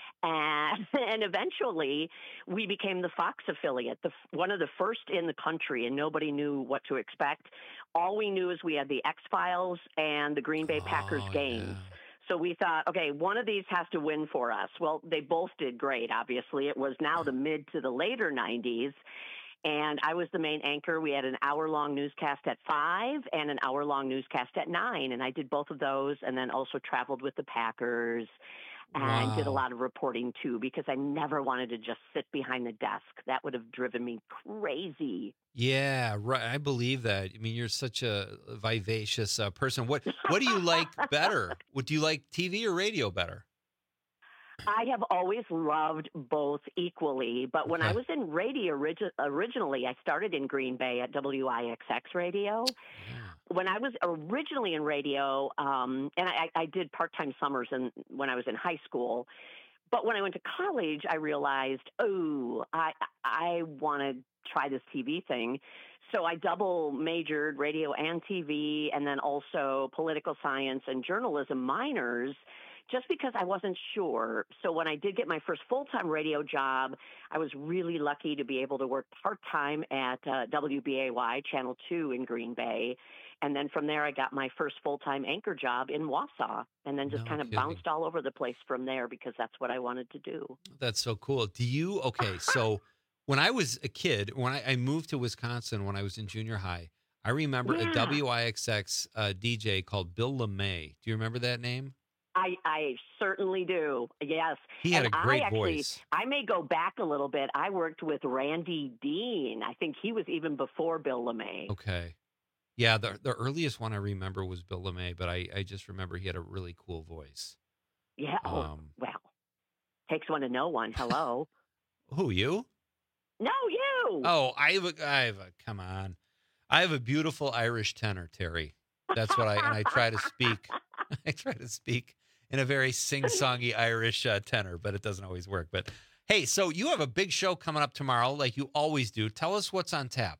And, and eventually, we became the Fox affiliate, the, one of the first in the country, and nobody knew what to expect. All we knew is we had the X-Files and the Green Bay Packers Oh, games. yeah. So we thought, okay, one of these has to win for us. Well, they both did great, obviously. It was now the mid to the later nineties. And I was the main anchor. We had an hour-long newscast at five and an hour-long newscast at nine. And I did both of those and then also traveled with the Packers and Wow. did a lot of reporting, too, because I never wanted to just sit behind the desk. That would have driven me crazy. Yeah, right. I believe that. I mean, you're such a vivacious uh, person. What What do you like better? What do you like, T V or radio better? I have always loved both equally, but when I Okay. was in radio origi- originally, I started in Green Bay at W I X X Radio. When I was originally in radio, um, and I, I did part-time summers in, when I was in high school, but when I went to college, I realized, oh, I I want to try this T V thing. So I double majored radio and T V, and then also political science and journalism minors, just because I wasn't sure. So when I did get my first full-time radio job, I was really lucky to be able to work part-time at uh, W B A Y Channel two in Green Bay. And then from there, I got my first full-time anchor job in Wausau, and then just No kind of kidding. bounced all over the place from there because that's what I wanted to do. That's so cool. Do you, okay, so when I was a kid, when I, I moved to Wisconsin when I was in junior high, I remember a Yeah. W I X X uh, D J called Bill LeMay. Do you remember that name? I, I certainly do. Yes. He had And a great I actually, voice. I may go back a little bit. I worked with Randy Dean. I think he was even before Bill LeMay. Okay. Yeah, the the earliest one I remember was Bill LeMay, but I, I just remember he had a really cool voice. Yeah. Oh, Um, well, takes one to know one. Hello. Who, you? No, you. Oh, I have a, I have a, come on. I have a beautiful Irish tenor, Terry. That's what I, and I try to speak, I try to speak in a very sing-songy Irish uh, tenor, but it doesn't always work. But hey, so you have a big show coming up tomorrow, like you always do. Tell us what's on tap.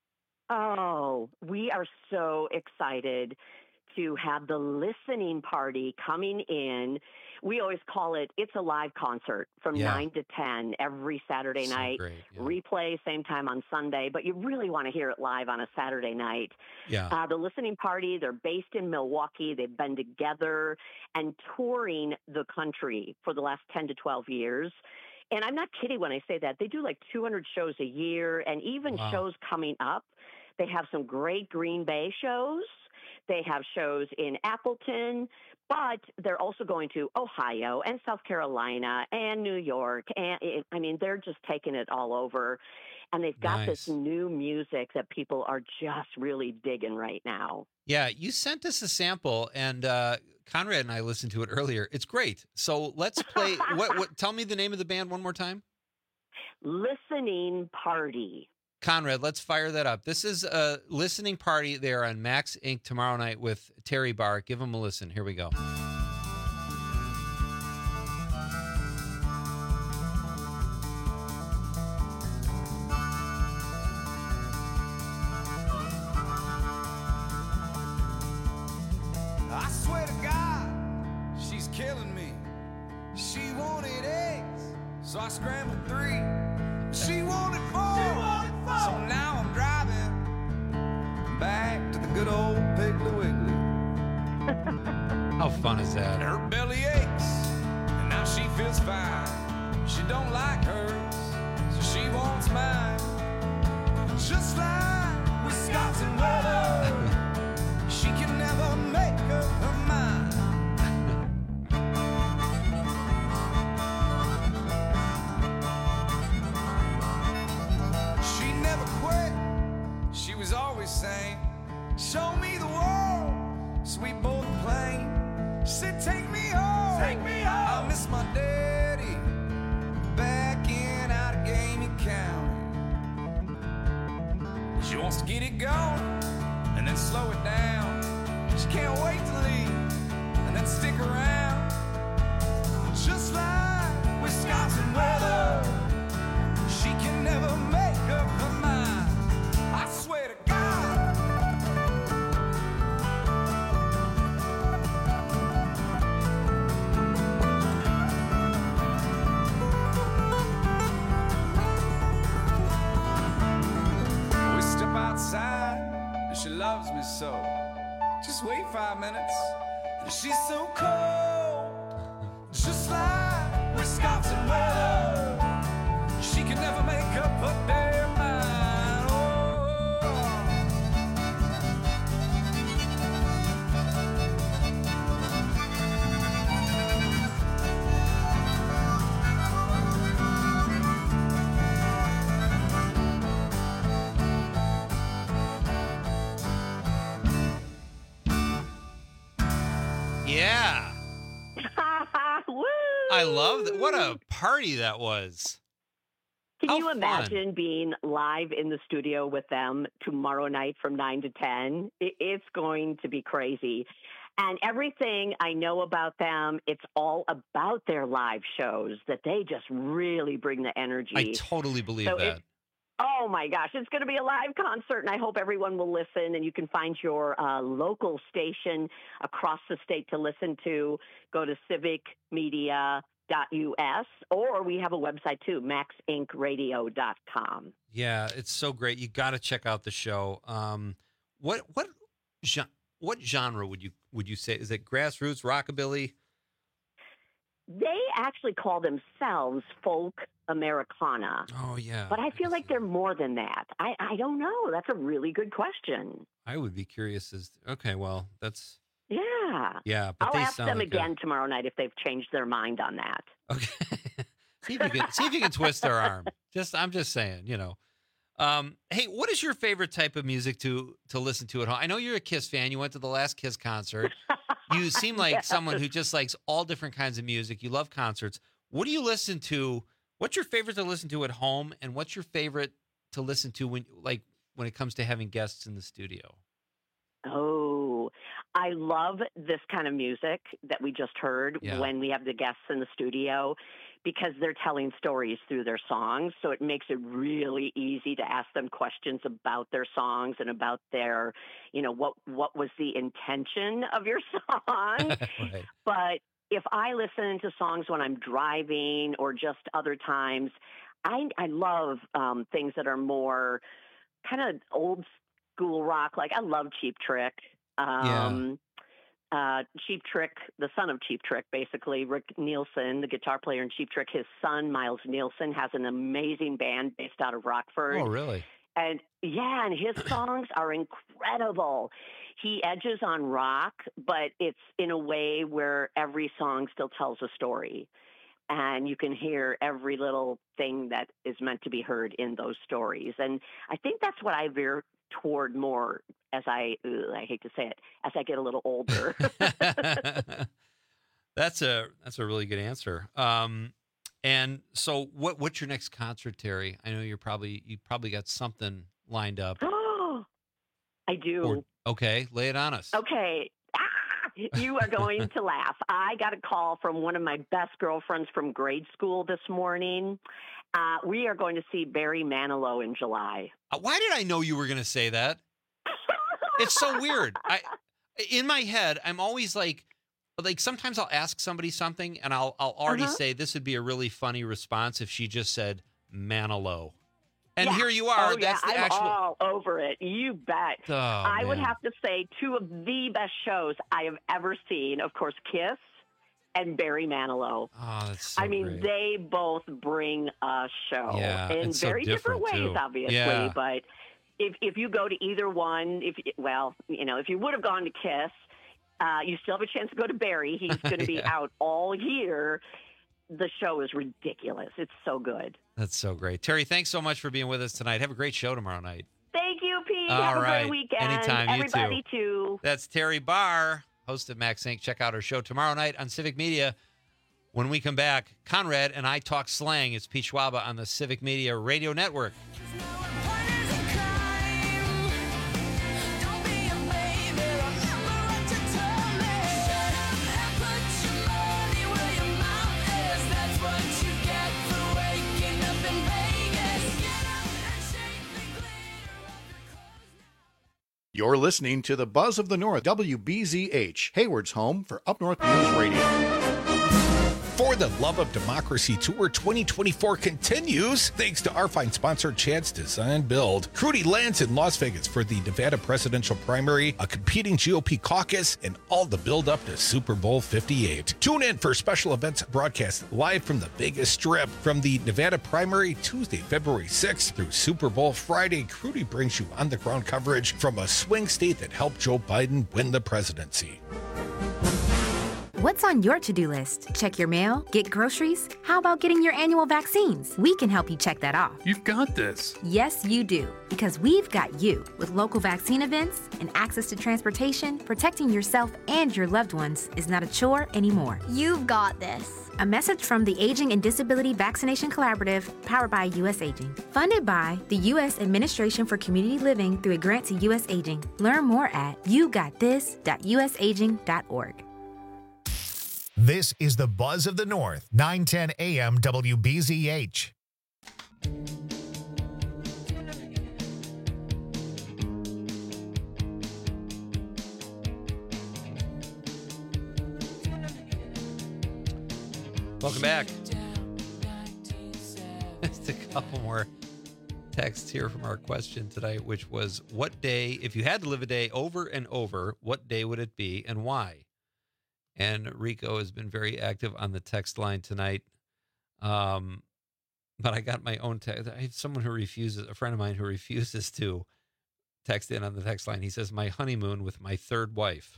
Oh, we are so excited to have the listening party coming in. We always call it, it's a live concert from Yeah. nine to ten every Saturday So night. great, yeah. Replay same time on Sunday, but you really want to hear it live on a Saturday night. Yeah. Uh, the listening party, they're based in Milwaukee. They've been together and touring the country for the last ten to twelve years. And I'm not kidding when I say that. They do like two hundred shows a year, and even Wow. shows coming up. They have some great Green Bay shows. They have shows in Appleton, but they're also going to Ohio and South Carolina and New York. And it, I mean, they're just taking it all over. And they've got this Nice. new music that people are just really digging right now. Yeah, you sent us a sample, and uh, Conrad and I listened to it earlier. It's great. So let's play. what, what? Tell me the name of the band one more time. Listening Party. Conrad, let's fire that up. This is a listening party there on Max Incorporated tomorrow night with Terry Barr. Give them a listen. Here we go. I swear to God, she's killing me. She wanted eggs, so I scrambled three. She wanted four, she wanted four. So now I'm driving back to the good old Piggly Wiggly. How fun is that? Her belly aches, and now she feels fine. She don't like hers, so she wants mine. Just like Wisconsin weather, she can never make up her mind. She never quit, she was always saying, show me the world, so we both playing. She said, take me home, take me home. I miss my daddy, back in Allegheny County. She wants to get it going, and then slow it down. She can't wait to leave, and then stick around. Just like Wisconsin weather, she can never make up her mind. I swear to God. We step outside, and she loves me so. Just wait five minutes, and she's so cold. just like Wisconsin weather. She can never make up her damn mind. Oh. Yeah. Woo! I love that. What a party that was. Can How you fun. imagine being live in the studio with them tomorrow night from nine to ten? It, it's going to be crazy. And everything I know about them, it's all about their live shows, that they just really bring the energy. I totally believe So that. it's- Oh my gosh, it's going to be a live concert, and I hope everyone will listen. And you can find your uh, local station across the state to listen to. Go to civic media dot U S, or we have a website too, max inc radio dot com. Yeah, it's so great. You got to check out the show. Um, what what gen- what genre would you would you say? Is it grassroots rockabilly? They actually call themselves folk Americana. Oh yeah, But I feel like they're more than that. I, I don't know. That's a really good question. I would be curious as okay. Well, that's Yeah. yeah, but I'll they ask sound them like a- again tomorrow night if they've changed their mind on that. see if you can see if you can twist their arm. Just I'm just saying, you know. Um, hey, what is your favorite type of music to to listen to at home? I know you're a Kiss fan. You went to the last Kiss concert. You seem like Yes. someone who just likes all different kinds of music. You love concerts. What do you listen to? What's your favorite to listen to at home, and what's your favorite to listen to when like when it comes to having guests in the studio? Oh, I love this kind of music that we just heard Yeah. when we have the guests in the studio, because they're telling stories through their songs. So it makes it really easy to ask them questions about their songs and about their, you know, what, what was the intention of your song. Right. But if I listen to songs when I'm driving or just other times, I, I love um, things that are more kind of old school rock. Like I love Cheap Trick. Um, uh, Cheap Trick, the son of Cheap Trick, basically, Rick Nielsen, the guitar player in Cheap Trick, his son, Miles Nielsen, has an amazing band based out of Rockford. Oh, really? And yeah, and his songs are incredible. He edges on rock, but it's in a way where every song still tells a story. And you can hear every little thing that is meant to be heard in those stories. And I think that's what I veer toward more as I, ugh, I hate to say it, as I get a little older. That's a that's a really good answer. Um, and so, what what's your next concert, Terry? I know you're probably you probably got something lined up. Oh, I do. Or- okay, lay it on us. Okay. Ah, you are going to laugh. I got a call from one of my best girlfriends from grade school this morning. Uh, we are going to see Barry Manilow in July. Uh, Why did I know you were going to say that? It's so weird. I in my head, I'm always like, like sometimes I'll ask somebody something, and I'll I'll already Uh-huh. say this would be a really funny response if she just said Manilow. And Yeah. here you are. Oh, yeah, That's the I'm actual. all over it. You bet. Oh, I would man. have to say two of the best shows I have ever seen. Of course, Kiss and Barry Manilow. Oh, that's so I mean, great. they both bring a show Yeah, in it's so very different, different, ways, too. obviously. Yeah. But if if you go to either one, if well, you know, if you would have gone to Kiss, uh, you still have a chance to go to Barry. He's going to be Yeah. out all year. The show is ridiculous. It's so good. That's so great, Terry. Thanks so much for being with us tonight. Have a great show tomorrow night. Thank you, Pete. All Have a right. great weekend. Anytime, you too. Everybody too. That's Terry Barr, host of Max Inc. Check out our show tomorrow night on Civic Media. When we come back, Conrad and I talk slang. It's Pete Schwaba on the Civic Media Radio Network. You're listening to the Buzz of the North, W B Z H, Hayward's home for Up North News Radio. For the Love of Democracy Tour twenty twenty-four continues thanks to our fine sponsor, Chad's Design and Build. Rudy lands in Las Vegas for the Nevada presidential primary, a competing G O P caucus, and all the build-up to Super Bowl fifty-eight. Tune in for special events broadcast live from the Vegas Strip from the Nevada primary Tuesday, February sixth through Super Bowl Friday. Rudy brings you on-the-ground coverage from a swing state that helped Joe Biden win the presidency. What's on your to-do list? Check your mail? Get groceries? How about getting your annual vaccines? We can help you check that off. You've got this. Yes, you do. Because we've got you. With local vaccine events and access to transportation, protecting yourself and your loved ones is not a chore anymore. You've got this. A message from the Aging and Disability Vaccination Collaborative, powered by U S Aging. Funded by the U S Administration for Community Living through a grant to U S Aging. Learn more at you got this dot u s aging dot org. This is the Buzz of the North, nine ten A M W B Z H. Welcome back. Just a couple more texts here from our question tonight, which was, what day, if you had to live a day over and over, what day would it be and why? And Rico has been very active on the text line tonight. Um, but I got my own text. I have someone who refuses, a friend of mine who refuses to text in on the text line. He says, my honeymoon with my third wife.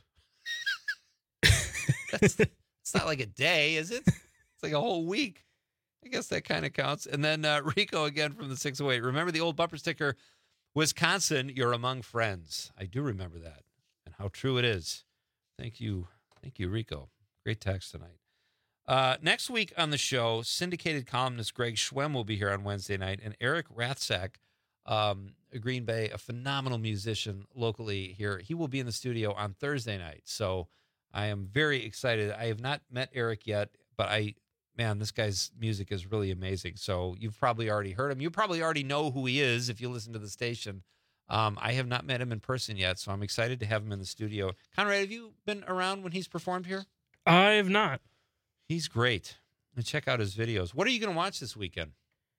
That's, it's not like a day, is it? It's like a whole week. I guess that kind of counts. And then uh, Rico again from the six oh eight. Remember the old bumper sticker, Wisconsin, you're among friends. I do remember that. And how true it is. Thank you. Thank you, Rico. Great text tonight. Uh, next week on the show, syndicated columnist Greg Schwem will be here on Wednesday night, and Eric Rathsack, um, a Green Bay, a phenomenal musician locally here, he will be in the studio on Thursday night. So I am very excited. I have not met Eric yet, but I, man, this guy's music is really amazing. So you've probably already heard him. You probably already know who he is if you listen to the station. Um, I have not met him in person yet, so I'm excited to have him in the studio. Conrad, have you been around when he's performed here? I have not. He's great. And check out his videos. What are you going to watch this weekend?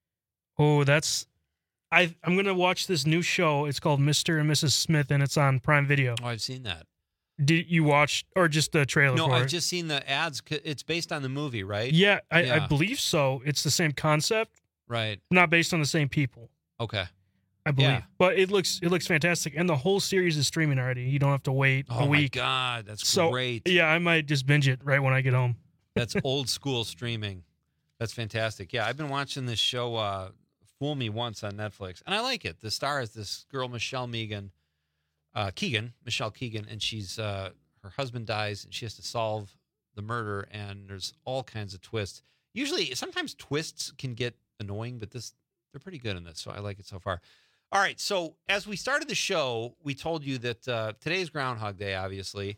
Oh, that's... I, I'm going to watch this new show. It's called Mister and Missus Smith, and it's on Prime Video. Oh, I've seen that. Did you watch, or just the trailer No, for I've it? just seen the ads. It's based on the movie, right? Yeah I, Yeah. I believe so. It's the same concept. Right. Not based on the same people. Okay. I believe. Yeah. But it looks it looks fantastic. And the whole series is streaming already. You don't have to wait Oh, a my week. God. That's so, great. Yeah, I might just binge it right when I get home. That's old school streaming. That's fantastic. Yeah, I've been watching this show, uh, Fool Me Once, on Netflix, and I like it. The star is this girl, Michelle Megan, uh, Keegan, Michelle Keegan, and she's uh, her husband dies, and she has to solve the murder, and there's all kinds of twists. Usually, sometimes twists can get annoying, but this they're pretty good in this, so I like it so far. All right, so as we started the show, we told you that uh, today's Groundhog Day, obviously.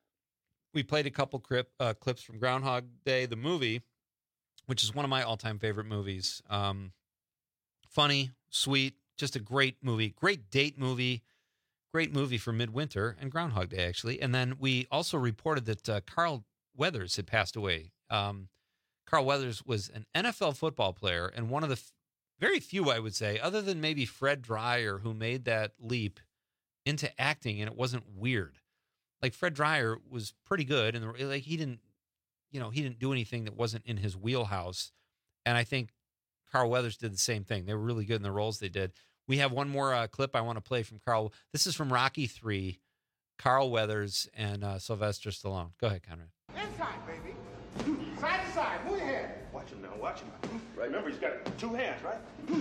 We played a couple clip, uh, clips from Groundhog Day, the movie, which is one of my all-time favorite movies. Um, funny, sweet, just a great movie. Great date movie. Great movie for midwinter and Groundhog Day, actually. And then we also reported that uh, Carl Weathers had passed away. Um, Carl Weathers was an N F L football player and one of the f- very few, I would say, other than maybe Fred Dreyer, who made that leap into acting and it wasn't weird. Like Fred Dreyer was pretty good, and like he didn't, you know, he didn't do anything that wasn't in his wheelhouse. And I think Carl Weathers did the same thing. They were really good in the roles they did. We have one more uh, clip I want to play from Carl. This is from Rocky three, Carl Weathers and uh, Sylvester Stallone. Go ahead, Conrad. Inside, baby. Side to side. Move your head. Watch him now. Watch him. Right. Remember, he's got two hands, right?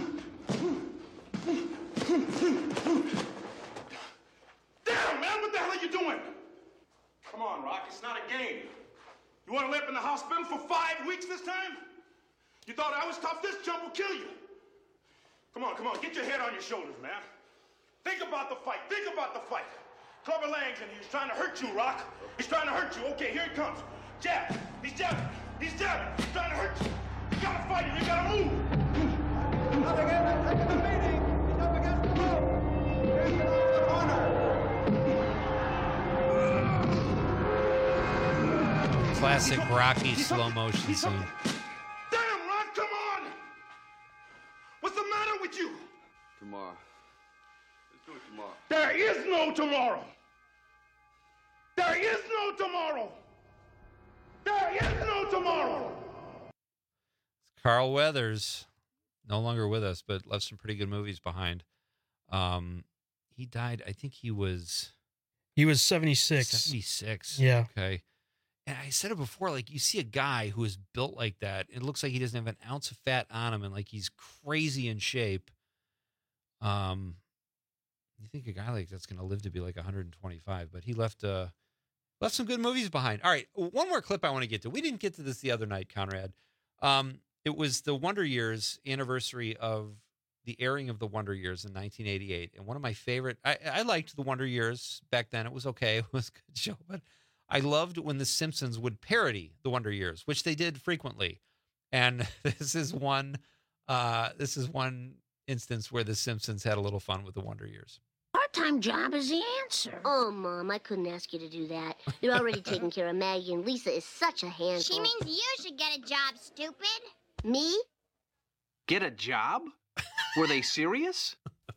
Damn, man, what the hell are you doing? Come on, Rock. It's not a game. You want to live in the hospital for five weeks this time? You thought I was tough? This jump will kill you. Come on, come on. Get your head on your shoulders, man. Think about the fight. Think about the fight. Clubber Lang's in here. He's trying to hurt you, Rock. He's trying to hurt you. Okay, here he comes. Jab. He's jabbing. He's jabbing. He's trying to hurt you. You gotta fight him. You gotta move. Up against the meeting. He's up against the rope. Here's the corner. classic Rocky slow motion scene. Damn, Ron, come on! What's the matter with you? Tomorrow. Let's do it tomorrow. There is no tomorrow. There is no tomorrow. There is no tomorrow. Carl Weathers, no longer with us, but left some pretty good movies behind. Um, he died, I think he was... He was seventy-six. seventy-six. Yeah. Okay. And I said it before, like, you see a guy who is built like that. It looks like he doesn't have an ounce of fat on him, and like he's crazy in shape. Um, you think a guy like that's going to live to be like one hundred twenty-five, but he left uh, left some good movies behind. All right, one more clip I want to get to. We didn't get to this the other night, Conrad. Um, it was the Wonder Years anniversary of the airing of the Wonder Years in nineteen eighty-eight. And one of my favorite, I, I liked the Wonder Years back then. It was okay. It was a good show, but I loved when The Simpsons would parody the Wonder Years, which they did frequently. And this is one, uh, this is one instance where The Simpsons had a little fun with the Wonder Years. Part-time job is the answer. Oh, Mom, I couldn't ask you to do that. They're already taking care of Maggie, and Lisa is such a handful. She means you should get a job, stupid. Me? Get a job? Were they serious?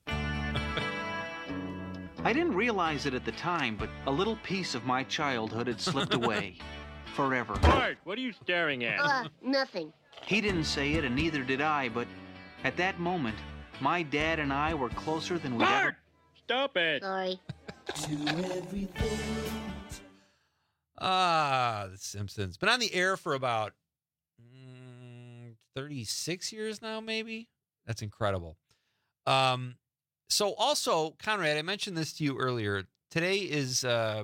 I didn't realize it at the time, but a little piece of my childhood had slipped away. Forever. Bart, what are you staring at? Uh, nothing. He didn't say it, and neither did I, but at that moment, my dad and I were closer than we'd Bart! ever... Stop it. Sorry. Ah, The Simpsons. Been on the air for about mm, thirty-six years now, maybe? That's incredible. Um, so also, Conrad, I mentioned this to you earlier. Today is, uh,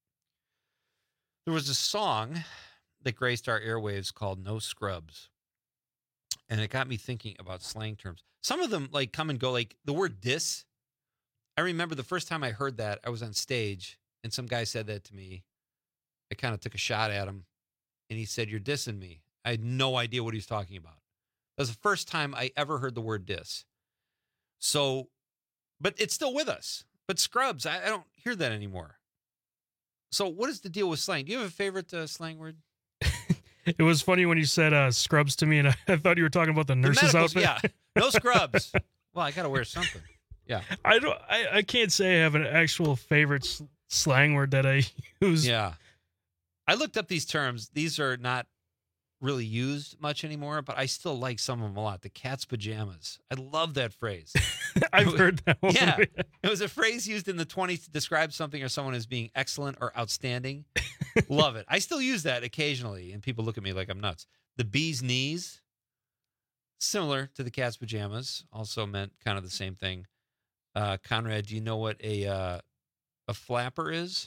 there was a song that graced our airwaves called No Scrubs. And it got me thinking about slang terms. Some of them like come and go, like the word diss. I remember the first time I heard that, I was on stage and some guy said that to me. I kind of took a shot at him and he said, "You're dissing me." I had no idea what he was talking about. That was the first time I ever heard the word diss. So, but it's still with us. But Scrubs, I, I don't hear that anymore. So what is the deal with slang? Do you have a favorite uh, slang word? It was funny when you said uh, scrubs to me, and I, I thought you were talking about the nurse's the medicals, outfit. Yeah, no scrubs. Well, I got to wear something. Yeah. I don't. I, I can't say I have an actual favorite s- slang word that I use. Yeah. I looked up these terms. These are not really used much anymore, but I still like some of them a lot. The cat's pajamas. I love that phrase. I've was, heard that one. Yeah. It was a phrase used in the twenties to describe something or someone as being excellent or outstanding. Love it. I still use that occasionally, and people look at me like I'm nuts. The bee's knees, similar to the cat's pajamas, also meant kind of the same thing. Uh, Conrad, do you know what a uh, a flapper is?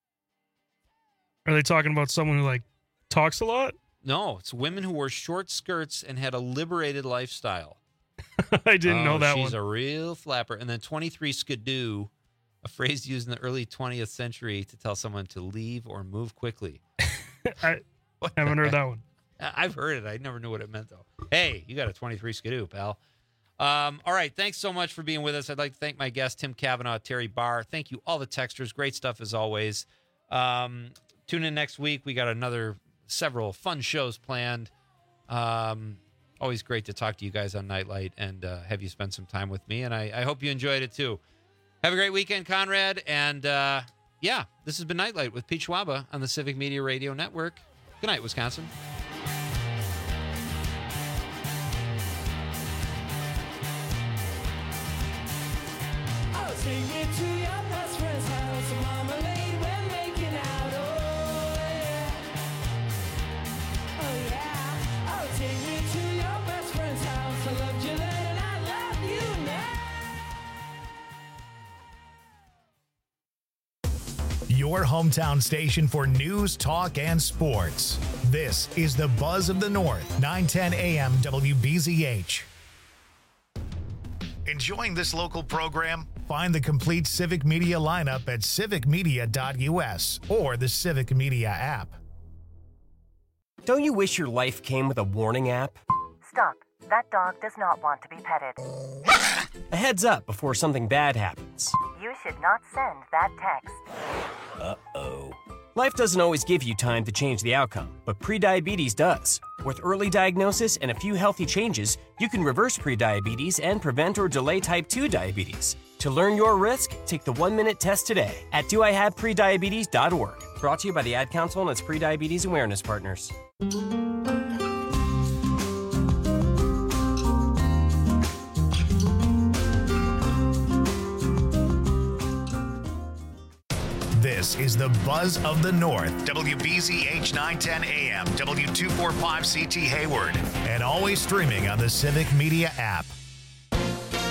Are they talking about someone who like talks a lot? No, it's women who wore short skirts and had a liberated lifestyle. I didn't oh, know that she's one. She's a real flapper. And then twenty-three skidoo, a phrase used in the early twentieth century to tell someone to leave or move quickly. I haven't heard that one. I've heard it. I never knew what it meant, though. Hey, you got a twenty-three skidoo, pal. Um, all right, thanks so much for being with us. I'd like to thank my guests, Tim Cavanaugh, Terry Barr. Thank you, all the texters. Great stuff as always. Um, tune in next week. We got another several fun shows planned. Um, always great to talk to you guys on Nightlight and uh, have you spend some time with me. And I, I hope you enjoyed it too. Have a great weekend, Conrad. And uh, yeah, this has been Nightlight with Pete Schwaba on the Civic Media Radio Network. Good night, Wisconsin. Take me to your best friend's house, marmalade, we're making out, oh yeah, oh yeah. Oh, take me to your best friend's house, I loved you then and I love you now. Your hometown station for news, talk, and sports. This is the Buzz of the North, nine ten A M W B Z H. Enjoying this local program? Find the complete Civic Media lineup at civic media dot u s or the Civic Media app. Don't you wish your life came with a warning app? Stop. That dog does not want to be petted. A heads up before something bad happens. You should not send that text. Uh-oh. Life doesn't always give you time to change the outcome, but prediabetes does. With early diagnosis and a few healthy changes, you can reverse prediabetes and prevent or delay type two diabetes. To learn your risk, take the one-minute test today at do I have prediabetes dot org. Brought to you by the Ad Council and its Prediabetes Awareness Partners. This is the Buzz of the North, W B Z H nine ten A M, W two forty-five C T Hayward, and always streaming on the Civic Media app.